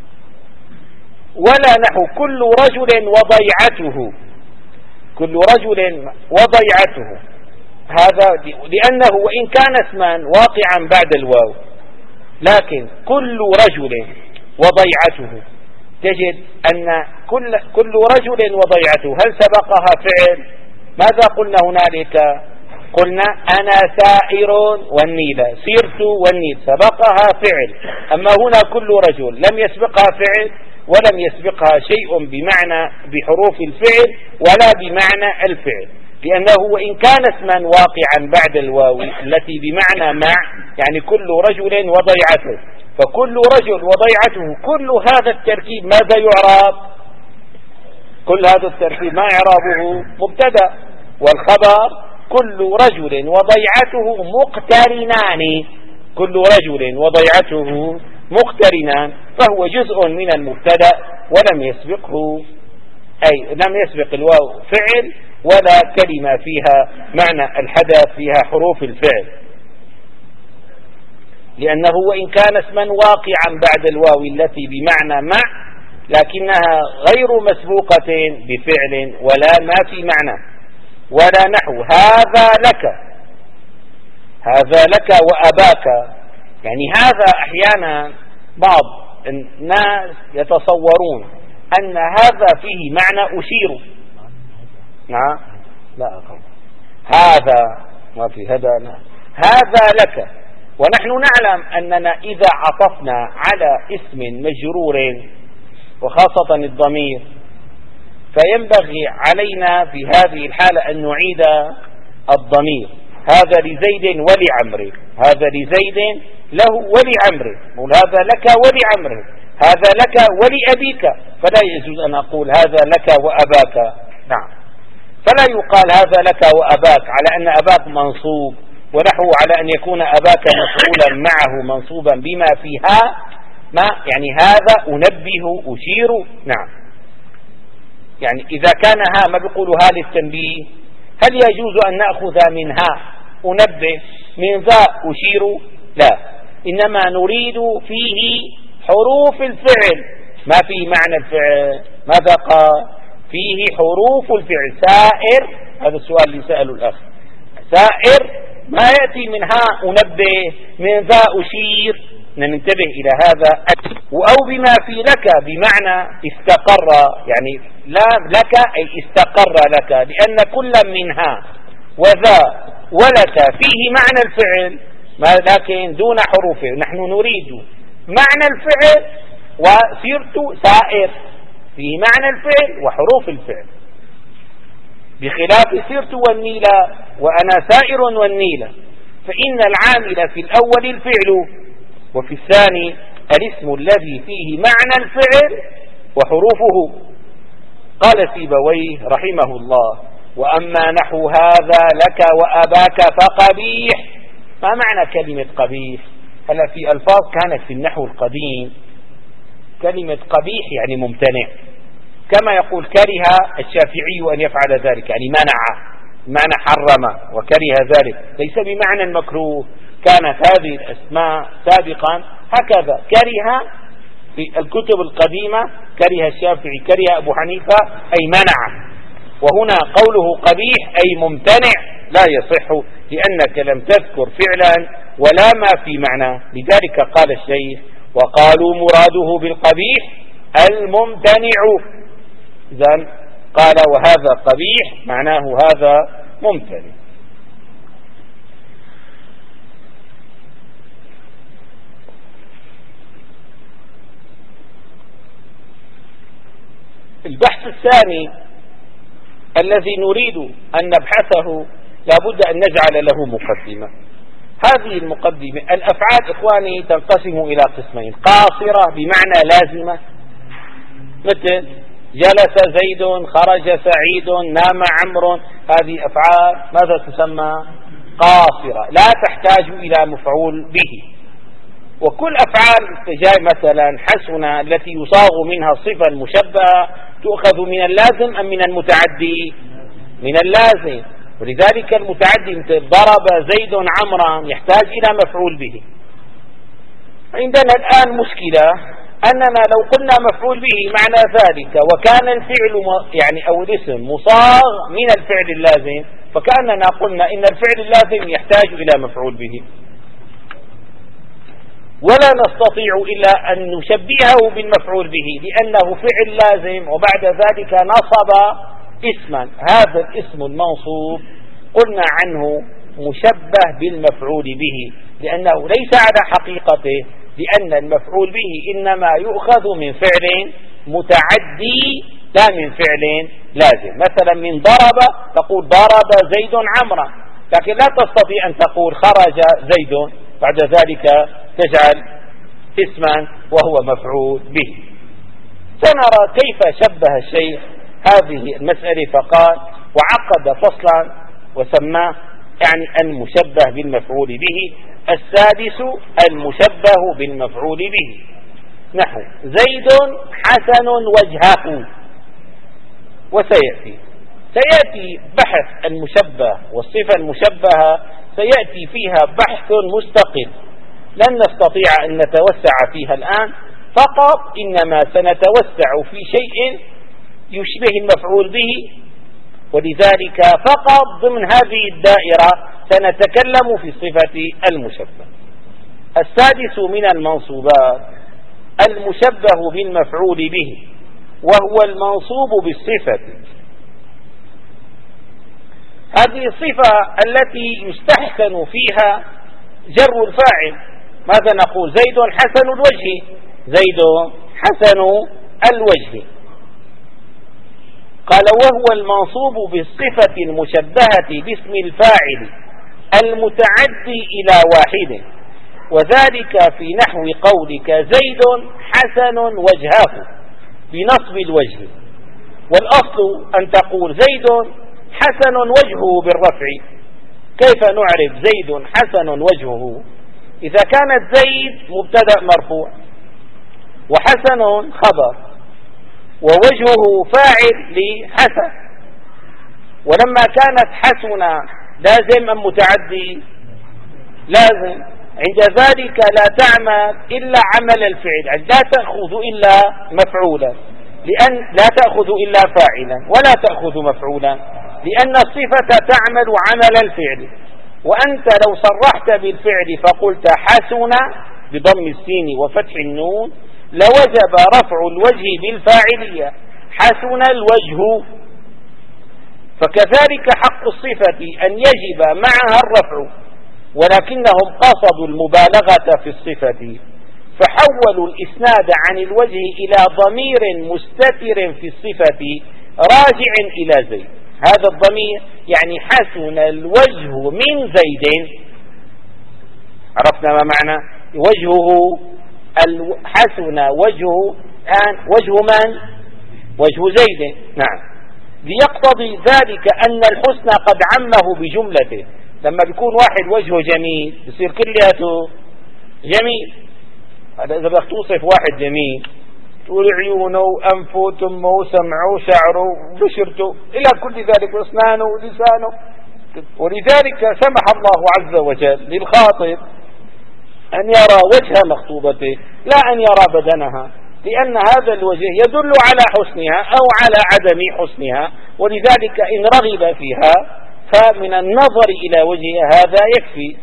ولا نحو كل رجل وضيعته، كل رجل وضيعته، هذا لأنه وإن كان اسما واقعا بعد الواو، لكن كل رجل وضيعته تجد أن كل, كل رجل وضيعته هل سبقها فعل؟ ماذا قلنا هنالك؟ قلنا أنا سائر والنيل، سيرت والنيل، سبقها فعل. أما هنا كل رجل لم يسبقها فعل ولم يسبقها شيء بمعنى بحروف الفعل ولا بمعنى الفعل، لأنه وإن كان اسما واقعا بعد الواو التي بمعنى مع، يعني كل رجل وضيعته، فكل رجل وضيعته، كل هذا التركيب ماذا يعرب؟ كل هذا التركيب ما إعرابه؟ مبتدأ، والخبر كل رجل وضيعته مقترنان، كل رجل وضيعته مقترنان، فهو جزء من المبتدأ ولم يسبقه، أي لم يسبق الواو فعل ولا كلمة فيها معنى الحدث فيها حروف الفعل، لأنه وإن كان اسما واقعا بعد الواو التي بمعنى مع، لكنها غير مسبوقة بفعل ولا ما في معنى. ولا نحو هذا لك، هذا لك وأباك، يعني هذا أحيانا بعض الناس يتصورون أن هذا فيه معنى أشير. نعم لا أقول هذا ما في هذا، لا. هذا لك، ونحن نعلم أننا إذا عطفنا على اسم مجرور وخاصة الضمير فينبغي علينا في هذه الحالة أن نعيد الضمير، هذا لزيد ولعمر، هذا لزيد له ولعمر، نقول هذا لك ولعمر، هذا لك ولأبيك، فلا يجوز أن أقول هذا لك وأباك. نعم، فلا يقال هذا لك وأباك على أن أباك منصوب، ونحو على أن يكون أباك مفعولا معه منصوبا بما فيها ما، يعني هذا أنبه أشير. نعم، يعني إذا كان ها ما بيقولوا ها للتنبيه، هل يجوز أن نأخذ منها أنبه من ذا أشير؟ لا، إنما نريد فيه حروف الفعل، ما فيه معنى الفعل. ماذا قال؟ فيه حروف الفعل. سائر، هذا السؤال اللي سأله الأخ، سائر ما يأتي منها أنبه، من ذا أشير، ننتبه إلى هذا. أو بما في لك بمعنى استقر، يعني لا لك أي استقر لك، لأن كل منها وذا ولك فيه معنى الفعل لكن دون حروفه. نحن نريد معنى الفعل، وسرت سائر فيه معنى الفعل وحروف الفعل، بخلاف سرت والنيلة وأنا سائر والنيلة، فإن العامل في الأول الفعل، وفي الثاني الاسم الذي فيه معنى الفعل وحروفه. قال سيبويه رحمه الله: وأما نحو هذا لك وأباك فقبيح. ما معنى كلمة قبيح؟ هلا في ألفاظ كانت في النحو القديم كلمة قبيح يعني ممتنع، كما يقول كره الشافعي أن يفعل ذلك، يعني منع، معنى حرم وكره ذلك، ليس بمعنى المكروه. كانت هذه الأسماء سابقا هكذا، كره في الكتب القديمة كره الشافعي، كره أبو حنيفة أي منع، وهنا قوله قبيح أي ممتنع لا يصح، لأنك لم تذكر فعلا ولا ما في معنى. لذلك قال الشيخ وقالوا مراده بالقبيح الممتنع، إذن قال وهذا قبيح معناه هذا ممتنع. البحث الثاني الذي نريد أن نبحثه لابد أن نجعل له مقدمة. هذه المقدمة، الأفعال إخواني تنقسم إلى قسمين: قاصرة بمعنى لازمة، مثل جلس زيد، خرج سعيد، نام عمرو، هذه أفعال ماذا تسمى؟ قاصرة لا تحتاج إلى مفعول به. وكل أفعال جاء مثلا حسن التي يصاغ منها الصفة المشبهة تؤخذ من اللازم أم من المتعدي؟ من اللازم. ولذلك المتعدي مثل ضرب زيد عمرا يحتاج إلى مفعول به. عندنا الآن مشكلة أننا لو قلنا مفعول به معنى ذلك وكان الفعل يعني أو الاسم مصاغ من الفعل اللازم، فكأننا قلنا إن الفعل اللازم يحتاج إلى مفعول به، ولا نستطيع إلا أن نشبهه بالمفعول به لأنه فعل لازم وبعد ذلك نصب اسما. هذا الاسم المنصوب قلنا عنه مشبه بالمفعول به لأنه ليس على حقيقته، لأن المفعول به إنما يؤخذ من فعل متعدي لا من فعل لازم. مثلا من ضرب تقول ضرب زيد عمرا، لكن لا تستطيع أن تقول خرج زيد بعد ذلك تجعل اسما وهو مفعول به. سنرى كيف شبه الشيخ هذه المسألة، فقال وعقد فصلا وسماه يعني المشبه بالمفعول به. السادس المشبه بالمفعول به، نحو زيد حسن وجهه. وسيأتي سيأتي بحث المشبه والصفة المشبهة، سيأتي فيها بحث مستقل لن نستطيع أن نتوسع فيها الآن، فقط إنما سنتوسع في شيء يشبه المفعول به، ولذلك فقط ضمن هذه الدائرة سنتكلم في صفة المشبه. السادس من المنصوبات المشبه بالمفعول به، وهو المنصوب بالصفة. هذه الصفة التي يستحسن فيها جر الفاعل. ماذا نقول؟ زيد حسن الوجه، زيد حسن الوجه. قال وهو المنصوب بالصفة المشبهة باسم الفاعل المتعدي إلى واحد، وذلك في نحو قولك زيد حسن وجهه بنصب الوجه. والأصل أن تقول زيد حسن وجهه بالرفع. كيف نعرف زيد حسن وجهه؟ إذا كانت زيد مبتدأ مرفوع وحسن خبر ووجهه فاعل لحسن، ولما كانت حسن لازم أم متعدي؟ لازم. عند ذلك لا تعمل إلا عمل الفعل، لا تأخذ إلا مفعولا، لأن لا تأخذ إلا فاعلا ولا تأخذ مفعولا، لأن الصفة تعمل عمل الفعل. وأنت لو صرحت بالفعل فقلت حسن بضم السين وفتح النون لوجب رفع الوجه بالفاعلية، حسن الوجه. فكذلك حق الصفة أن يجب معها الرفع، ولكنهم قصدوا المبالغة في الصفة فحولوا الإسناد عن الوجه إلى ضمير مستتر في الصفة راجع إلى زيد. هذا الضمير يعني حسن الوجه من زيد. عرفنا ما معنى وجهه؟ حسن وجهه الآن وجه من؟ وجه زيد. نعم. ليقتضي ذلك أن الحسن قد عمه بجملته. لما بيكون واحد وجهه جميل بصير كلياته جميل. هذا إذا بدك توصف واحد جميل تقول عيونه وأنفه وتمه وسمعه وشعره وبشرته إلى كل ذلك وأسنانه ولسانه. ولذلك سمح الله عز وجل للخاطب أن يرى وجه مخطوبته لا أن يرى بدنها، لأن هذا الوجه يدل على حسنها أو على عدم حسنها، ولذلك إن رغب فيها فمن النظر إلى وجهها هذا يكفي،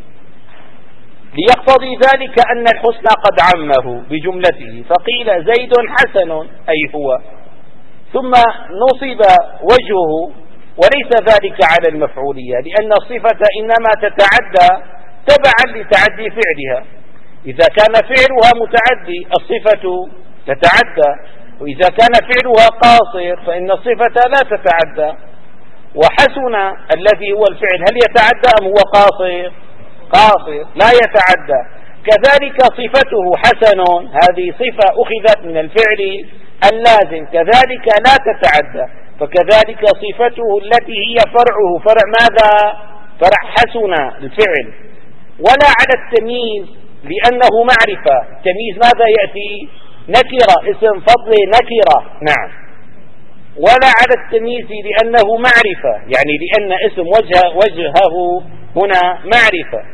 ليقتضي ذلك أن الحسن قد عمه بجملته، فقيل زيد حسن أي هو، ثم نصب وجهه، وليس ذلك على المفعولية، لأن الصفة إنما تتعدى تبعا لتعدي فعلها. إذا كان فعلها متعدي الصفة تتعدى، وإذا كان فعلها قاصر فإن الصفة لا تتعدى. وحسن الذي هو الفعل هل يتعدى أم هو قاصر؟ قاصر لا يتعدى. كذلك صفته حسن هذه صفة أخذت من الفعل اللازم، كذلك لا تتعدى، فكذلك صفته التي هي فرعه فرع ماذا؟ فرع حسن الفعل. ولا على التمييز لأنه معرفة، التمييز ماذا يأتي؟ نكرة، اسم فضل نكرة، نعم. ولا على التمييز لأنه معرفة، يعني لأن اسم وجه وجهه هنا معرفة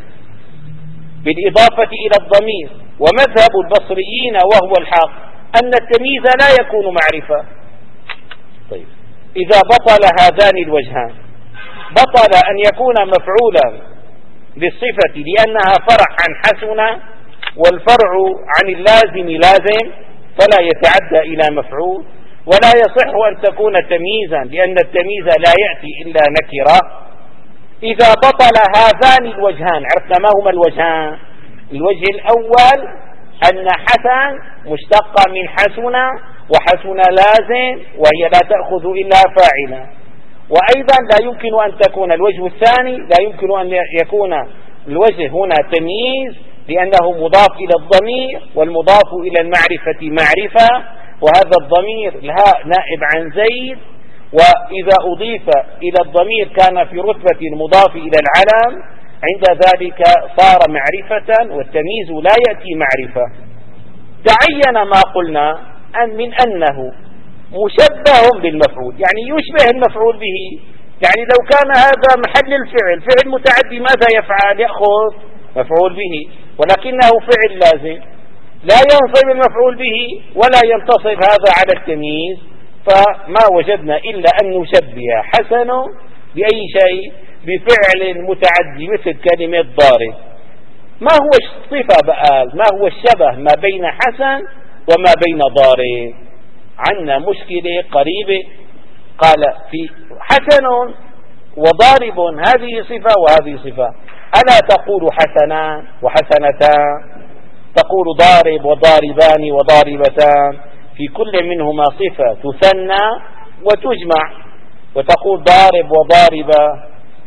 بالإضافة إلى الضمير. ومذهب البصريين وهو الحق أن التمييز لا يكون معرفة. طيب إذا بطل هذان الوجهان، بطل أن يكون مفعولا للصفة لأنها فرع عن حسن، والفرع عن اللازم لازم فلا يتعدى إلى مفعول، ولا يصح أن تكون تمييزا لأن التمييز لا يأتي إلا نكرة. إذا بطل هذان الوجهان، عرفنا ما هما الوجهان؟ الوجه الأول أن حسن مشتقة من حسن، وحسن لازم وهي لا تأخذ إلا فاعلا. وأيضا لا يمكن أن تكون الوجه الثاني، لا يمكن أن يكون الوجه هنا تمييز لأنه مضاف إلى الضمير، والمضاف إلى المعرفة معرفة، وهذا الضمير الهاء نائب عن زيد، وإذا أضيف إلى الضمير كان في رتبة المضاف إلى العلم، عند ذلك صار معرفة، والتمييز لا يأتي معرفة. تعين ما قلنا أن من أنه مشبه بالمفعول، يعني يشبه المفعول به، يعني لو كان هذا محل الفعل فعل متعدي ماذا يفعل؟ يأخذ مفعول به، ولكنه فعل لازم لا ينصب المفعول به ولا ينتصب هذا على التمييز، فما وجدنا إلا أن نشبه حسن بأي شيء؟ بفعل متعدي مثل كلمة ضارب. ما هو الصفة بقى؟ ما هو الشبه ما بين حسن وما بين ضارب؟ عندنا مشكلة قريبة. قال في حسن وضارب هذه صفة وهذه صفة، ألا تقول حسنان وحسنتان؟ تقول ضارب وضاربان وضاربتان، في كل منهما صفة تثنى وتجمع، وتقول ضارب وضاربة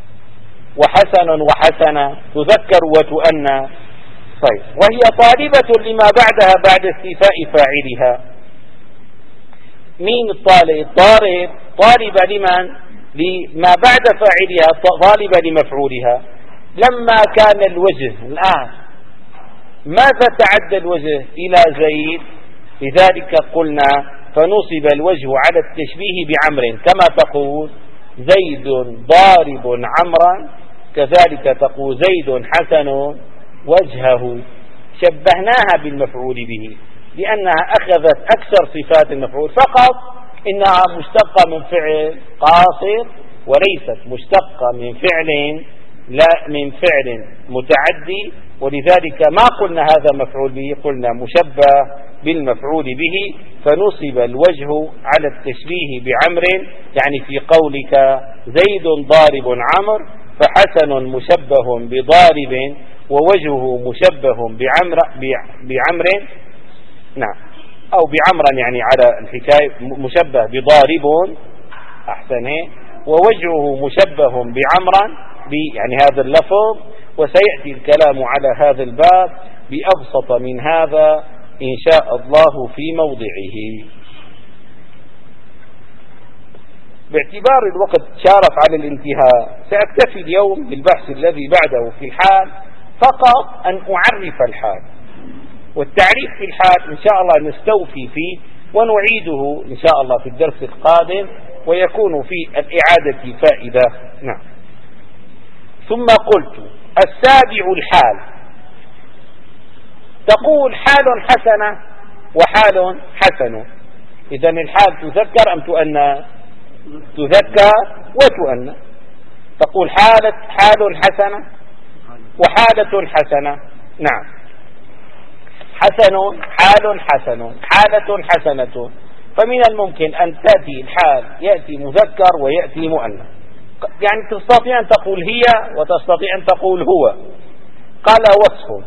وحسن وحسنة تذكر وتؤنى. طيب وهي طالبة لما بعدها بعد استيفاء فاعلها. مين الطالب؟ الضارب طالبة لمن؟ لما بعد فاعلها، طالبة لمفعولها. لما كان الوجه الآن ماذا تعدى الوجه؟ إلى زيد، لذلك قلنا فنصب الوجه على التشبيه بعمر، كما تقول زيد ضارب عمرا، كذلك تقول زيد حسن وجهه. شبهناها بالمفعول به لأنها أخذت أكثر صفات المفعول، فقط إنها مشتقة من فعل قاصر وليست مشتقة من فعل لا من فعل متعدي، ولذلك ما قلنا هذا مفعول به، قلنا مشبه بالمفعول به، فنصب الوجه على التشبيه بعمر، يعني في قولك زيد ضارب عمر فحسن مشبه بضارب ووجهه مشبه بعمر بعمر نعم، أو بعمرا يعني على الحكاية مشبه بضارب أحسن، ووجهه مشبه بعمرا يعني هذا اللفظ. وسيأتي الكلام على هذا الباب بأبسط من هذا إن شاء الله في موضعه. باعتبار الوقت شارف على الانتهاء سأكتفي اليوم بالبحث الذي بعده في الحال، فقط أن أعرف الحال، والتعريف في الحال إن شاء الله نستوفي فيه ونعيده إن شاء الله في الدرس القادم، ويكون في الإعادة فائدة. نعم. ثم قلت: السابع الحال. تقول حال حسنة وحال حسن. إذن الحال تذكر أم تؤنى؟ تذكر وتؤنى. تقول حالة حال حسنة وحالة حسنة. نعم. حسن حال حسن حالة حسنة. فمن الممكن أن تأتي الحال يأتي مذكر ويأتي مؤنث. يعني تستطيع أن تقول هي وتستطيع أن تقول هو. قال: وصف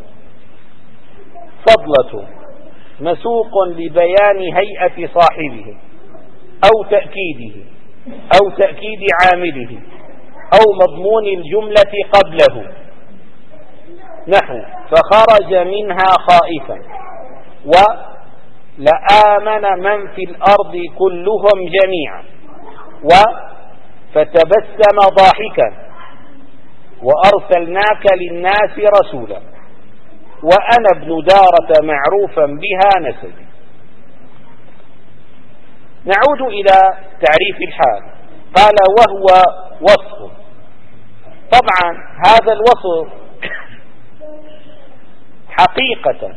فضلة مسوق لبيان هيئة صاحبه أو تأكيده أو تأكيد عامله أو مضمون الجملة قبله، نحو: فخرج منها خائفا، ولآمن من في الأرض كلهم جميعا، وفتبسم ضاحكا، وأرسلناك للناس رسولا، وأنا ابن دارة معروفا بها نسبي. نعود إلى تعريف الحال. قال: وهو وصف. طبعا هذا الوصف حقيقة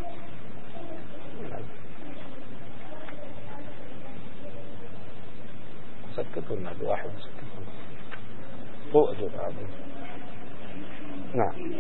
سكتنا بواحد سكتنا فوق جرعة. نعم.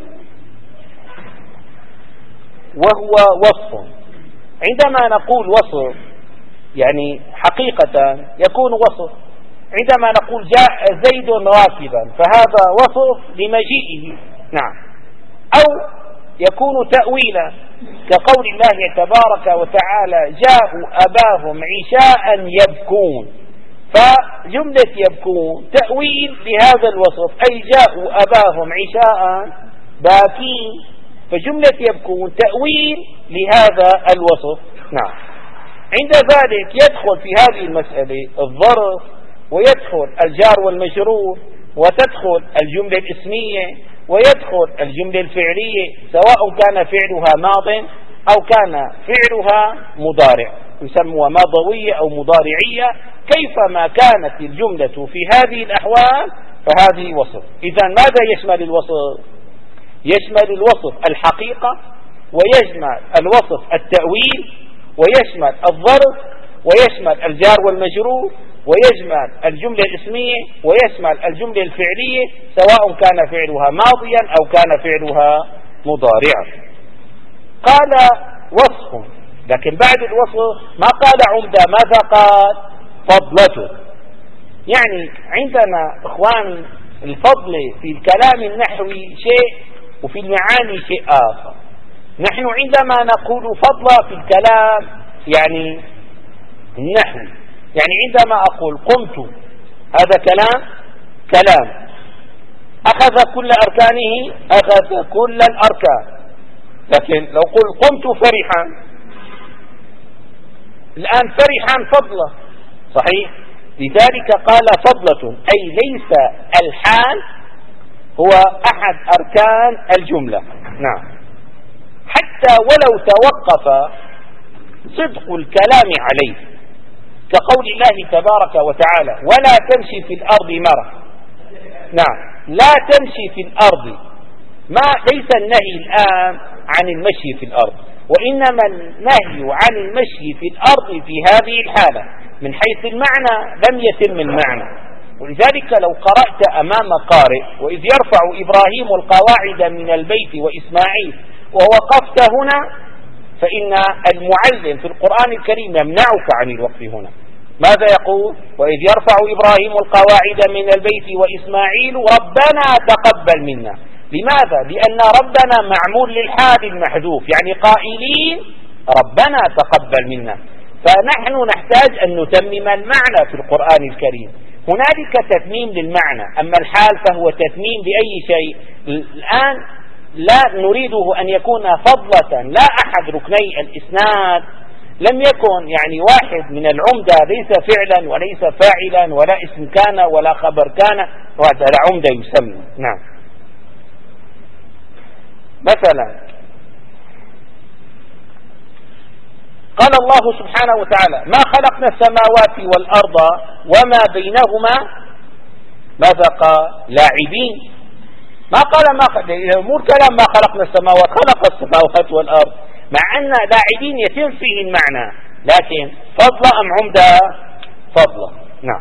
وهو وصف. عندما نقول وصف يعني حقيقة يكون وصف. عندما نقول جاء زيد راكبا فهذا وصف لمجيئه. نعم. أو يكون تأويلا كقول الله تبارك وتعالى: جاءوا أباهم عشاء يبكون. فجملة يبكون تأويل لهذا الوصف، أي جاءوا أباهم عشاء باكين، فجملة يبكون تأويل لهذا الوصف. نعم. عند ذلك يدخل في هذه المسألة الظرف، ويدخل الجار والمجرور، وتدخل الجملة الاسمية، ويدخل الجملة الفعلية، سواء كان فعلها ماض أو كان فعلها مضارع، يسمى ماضوية أو مضارعية. كيفما كانت الجملة في هذه الأحوال فهذه وصف. إذن ماذا يشمل الوصف؟ يشمل الوصف الحقيقة، ويشمل الوصف التأويل، ويشمل الظرف، ويشمل الجار والمجرور، ويشمل الجملة الاسمية، ويشمل الجملة الفعلية، سواء كان فعلها ماضيا أو كان فعلها مضارعا. قال: وصف. لكن بعد الوصف ما قال عمدة، ماذا قال؟ فضلته. يعني عندنا إخوان الفضل في الكلام النحوي شيء وفي المعاني شيء آخر. نحن عندما نقول فضل في الكلام يعني النحوي، يعني عندما أقول قمت، هذا كلام كلام أخذ كل أركانه، أخذ كل الأركان. لكن لو قل قمت فرحا، الآن فرحا فضلة، صحيح؟ لذلك قال فضلة، أي ليس الحال هو أحد أركان الجملة. نعم. حتى ولو توقف صدق الكلام عليه، كقول الله تبارك وتعالى: ولا تمشي في الأرض مرحا. نعم. لا تمشي في الأرض، ما ليس النهي الآن عن المشي في الأرض، وإنما النهي عن المشي في الأرض في هذه الحالة من حيث المعنى لم يتم المعنى. ولذلك لو قرأت أمام قارئ: وإذ يرفع إبراهيم القواعد من البيت وإسماعيل، ووقفت هنا، فإن المعلم في القرآن الكريم يمنعك عن الوقف هنا. ماذا يقول؟ وإذ يرفع إبراهيم القواعد من البيت وإسماعيل ربنا تقبل منا. لماذا؟ لأن ربنا معمول للحال المحذوف، يعني قائلين ربنا تقبل منا. فنحن نحتاج أن نتمم المعنى في القرآن الكريم. هنالك تتميم للمعنى، أما الحال فهو تتميم لأي شيء. الآن لا نريده أن يكون فضلة، لا أحد ركني الإسناد، لم يكن يعني واحد من العمدة ليس فعلا وليس فاعلا ولا اسم كان ولا خبر كان، وهذا العمدة يسمى. نعم. مثلا قال الله سبحانه وتعالى ما خلقنا السماوات والأرض وما بينهما ماذا قال؟ لاعبين. ما قال ما مو الكلام ما خلقنا السماوات، خلق السماوات والأرض، مع أن لاعبين يتم فيه المعنى، لكن فضلا أم عمدة؟ فضلا. نعم.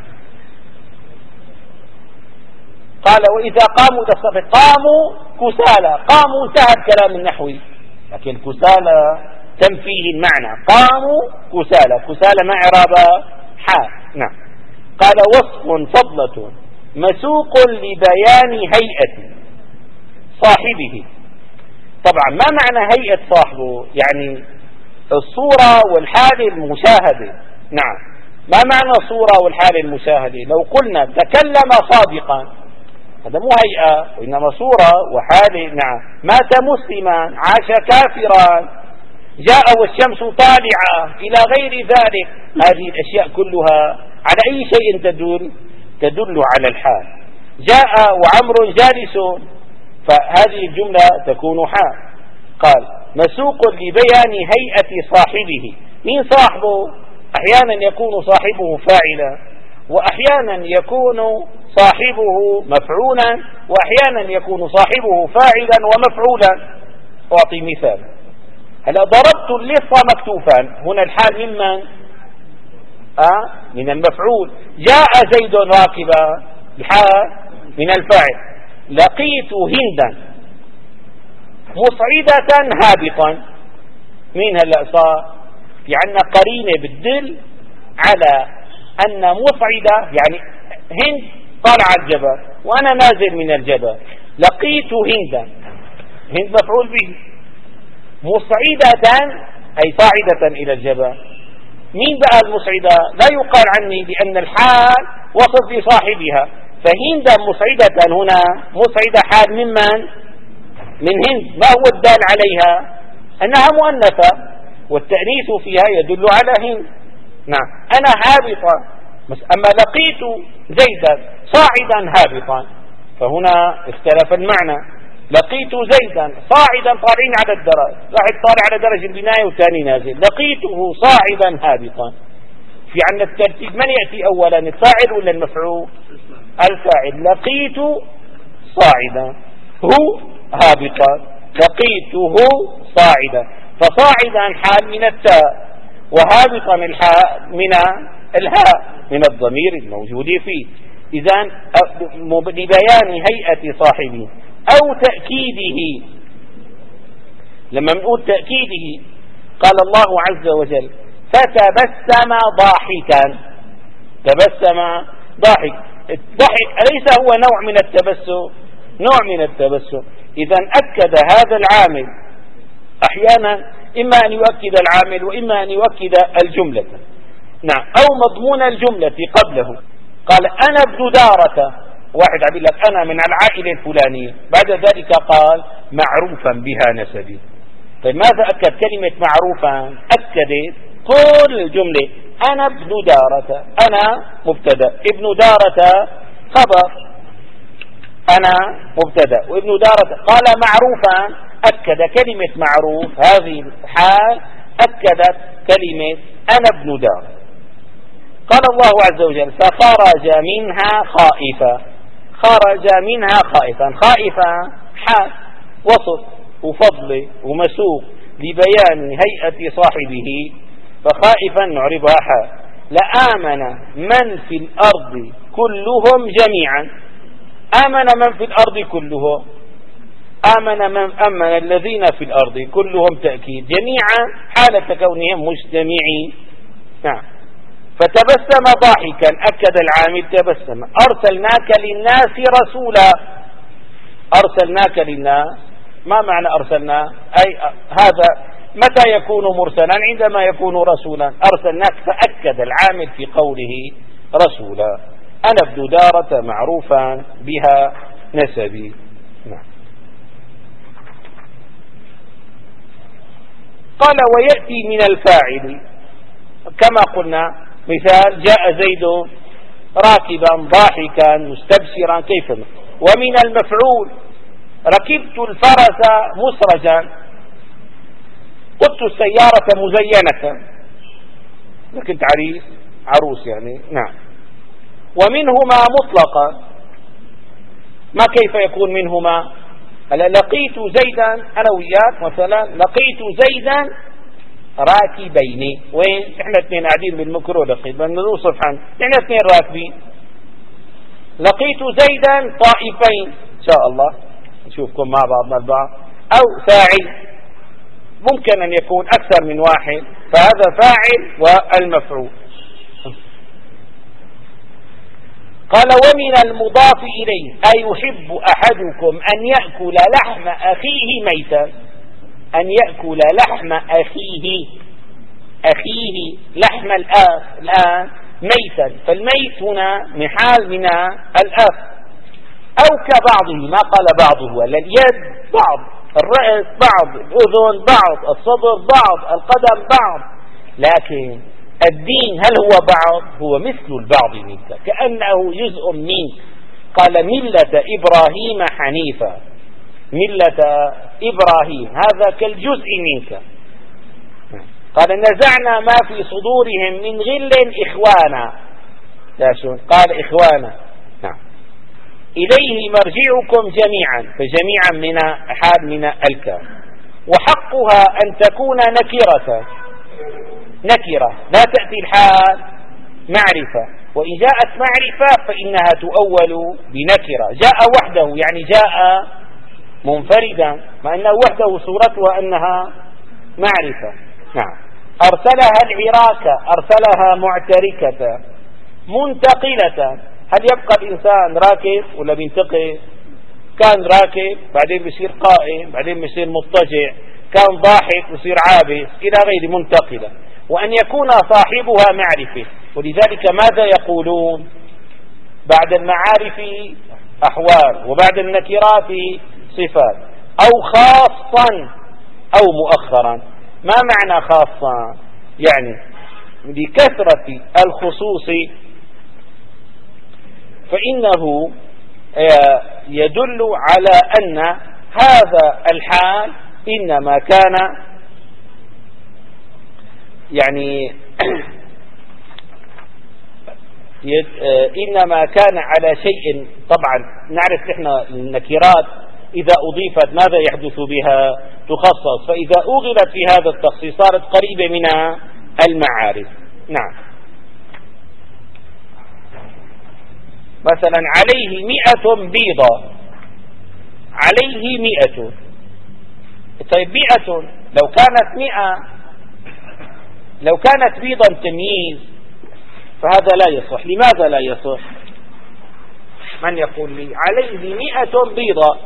قال وإذا قاموا للصلاة قاموا كسالى، قاموا انتهى الكلام النحوي، لكن كسالى تم فيه المعنى، قاموا كسالى، كسالى ما إعراب حال. نعم. قال وصف فضلة مسوق لبيان هيئة صاحبه. طبعا ما معنى هيئة صاحبه؟ يعني الصورة والحال المشاهدة. نعم. ما معنى الصورة والحال المشاهدة؟ لو قلنا تكلم صادقا هذا مو هيئة وإنما صورة وحال. نعم. مات مسلما، عاش كافرا، جاء والشمس طالعة، إلى غير ذلك. هذه الأشياء كلها على أي شيء تدل؟ تدل على الحال. جاء وعمر جالس، فهذه الجملة تكون حال. قال مسوق لبيان هيئة صاحبه. مين صاحبه؟ أحيانا يكون صاحبه فاعلا، وأحيانا يكون صاحبه مفعولا، وأحيانا يكون صاحبه فاعلا ومفعولا. أعطي مثال. هلا ضربت اللص مكتوفا، هنا الحال ممن؟ أه؟ من المفعول. جاء زيد راكبا، الحال من الفاعل. لقيت هندا مصعدة هابطا، مين هلا صار؟ في عنا قرينة بتدل على أن مصعدة يعني هند طالع الجبل وأنا نازل من الجبل. لقيت هندا، هند مفعول به، مصعدة أي صاعدة إلى الجبل. مين بقى المصعدة؟ لا يقال عني لأن الحال وصف لصاحبها، فهند مصعدة هنا مصعدة حال ممن؟ من هند. ما هو الدال عليها؟ أنها مؤنثة، والتأنيث فيها يدل على هند. نعم. أنا هابطة، أما لقيت زيدا صاعدا هابطا فهنا اختلف المعنى. لقيت زيدا صاعدا طالعين على الدرج، واحد طالع على درج البناية والثاني نازل. لقيته صاعدا هابطا. في عندنا الترتيب من يأتي أولا، الفاعل ولا المفعول؟ الفاعل. لقيت صاعدا، هو هابطا، لقيته صاعدا، فصاعدا حال من التاء، وهابطا الحاء من الهاء من الضمير الموجود فيه. إذن لبيان هيئة صاحبه أو تأكيده. لما نقول تأكيده قال الله عز وجل فتبسم ضاحكا. تبسم ضاحك، الضحك أليس هو نوع من التبسم؟ نوع من التبسم. إذن أكد هذا العامل أحيانا إما أن يؤكد العامل وإما أن يؤكد الجملة. نعم. أو مضمون الجملة قبله. قال أنا ابن دارة، واحد عبد لك أنا من العائلة الفلانية، بعد ذلك قال معروفا بها نسبي. طيب ماذا أكد كلمة معروفا؟ أكدت كل الجملة. أنا ابن دارة، أنا مبتدأ، ابن دارة خبر، أنا مبتدأ وابن دارة. قال معروفا، أكد كلمة معروف، هذه الحال أكدت كلمة أنا ابن دار. قال الله عز وجل فخرج منها خائفا. خرج منها خائفا، خائفا حال وصف وفضل ومسوق لبيان هيئة صاحبه، فخائفا نعربها حال. لآمن من في الأرض كلهم جميعا. آمن من في الأرض كلهم، آمن من أمن الذين في الأرض كلهم تأكيد، جميعا حالة كونهم مجتمعين. نعم. فتبسم ضاحكا، أكد العامل تبسم. أرسلناك للناس رسولا. أرسلناك للناس، ما معنى أرسلنا؟ أي هذا متى يكون مرسلا؟ عندما يكون رسولا. أرسلناك، فأكد العامل في قوله رسولا. أنا ابن دارة معروفا بها نسبي. نعم. قال ويأتي من الفاعل كما قلنا، مثال جاء زيد راكبا ضاحكا مستبشرا كيف. ومن المفعول ركبت الفرس مسرجا، قدت السيارة مزينة. إذا كنت عريس عروس يعني. نعم. ومنهما مطلقا، ما كيف يكون منهما؟ هلا لقيت زيدا أنا وياك مثلا، لقيت زيدا راكبين. وين؟ احنا اثنين قاعدين بالميكرو، لقيت بدنا نوصف عنه، احنا اثنين راكبين. لقيت زيدا طائفين، ان شاء الله نشوفكم مع بعضنا البعض. او فاعل، ممكن ان يكون اكثر من واحد، فهذا فاعل والمفعول. قال ومن المضاف إليه أيحب أحدكم أن يأكل لحم أخيه ميتا، أن يأكل لحم أخيه، أخيه لحم الأخ الآن ميتا، فالميت هنا محال من الأخ. أو كبعضه، ما قال بعضه، اليد بعض، الرأس بعض، الأذن بعض، الصدر بعض، القدم بعض، لكن الدين هل هو بعض؟ هو مثل البعض منك، كأنه جزء منك. قال ملة إبراهيم حنيفا، ملة إبراهيم هذا كالجزء منك. قال نزعنا ما في صدورهم من غل إخوانا، قال إخوانا. نعم. إليه مرجعكم جميعا، فجميعا من حال من الكاف. وحقها أن تكون نكرة، نكرة لا تأتي الحال معرفة، وإن جاءت معرفة فإنها تؤول بنكرة. جاء وحده يعني جاء منفردا، مع أنه وحده صورتها أنها معرفة. نعم. أرسلها العراك، أرسلها معتركة. منتقلة، هل يبقى الإنسان راكب ولا بينتقل؟ كان راكب بعدين بيصير قائم، بعدين بيصير مضطجع، كان ضاحك بيصير عابس إلى غير. منتقلة. وأن يكون صاحبها معرفة، ولذلك ماذا يقولون؟ بعد المعارف أحوال، وبعد النكرات صفات. أو خاصا أو مؤخرا. ما معنى خاصا؟ يعني بكثرة الخصوص فإنه يدل على أن هذا الحال إنما كان يعني إنما كان على شيء. طبعا نعرف إحنا النكرات إذا أضيفت ماذا يحدث بها؟ تخصص، فإذا أغلت في هذا التخصيص صارت قريبة من المعارف. نعم. مثلا عليه مئة بيضة، عليه مئة. طيب مئة لو كانت مئة، لو كانت بيضا تمييز فهذا لا يصح. لماذا لا يصح؟ من يقول لي؟ عليه مئة بيضة،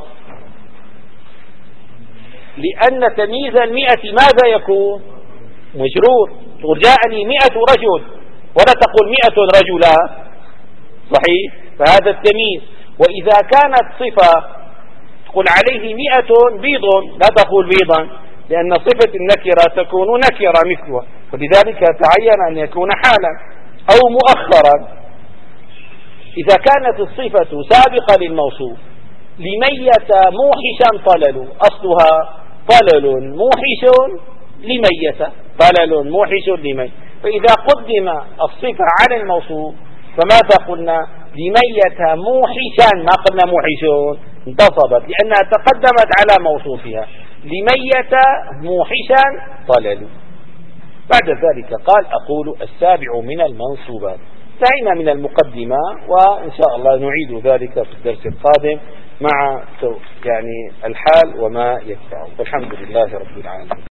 لأن تمييز المئة ماذا يكون؟ مجرور. تقول جاءني مئة رجل ولا تقول مئة رجلا، صحيح؟ فهذا التمييز. وإذا كانت صفة تقول عليه مئة بيض، لا تقول بيضا، لأن صفة النكرة تكون نكرة مثلها، ولذلك تعين أن يكون حالا أو مؤخرا. إذا كانت الصفة سابقة للموصوف، لميت موحشا طلل، أصلها طلل موحش لميت، طلل موحش لميت. فإذا قدم الصفة على الموصوف فماذا قلنا؟ لميت موحشا، ما قلنا موحش، انتصبت لأنها تقدمت على موصوفها. لميت موحشا طلل. بعد ذلك قال أقول السابع من المنصوبات. انتهينا من المقدمة، وإن شاء الله نعيد ذلك في الدرس القادم مع يعني الحال وما يتبعه. والحمد لله رب العالمين.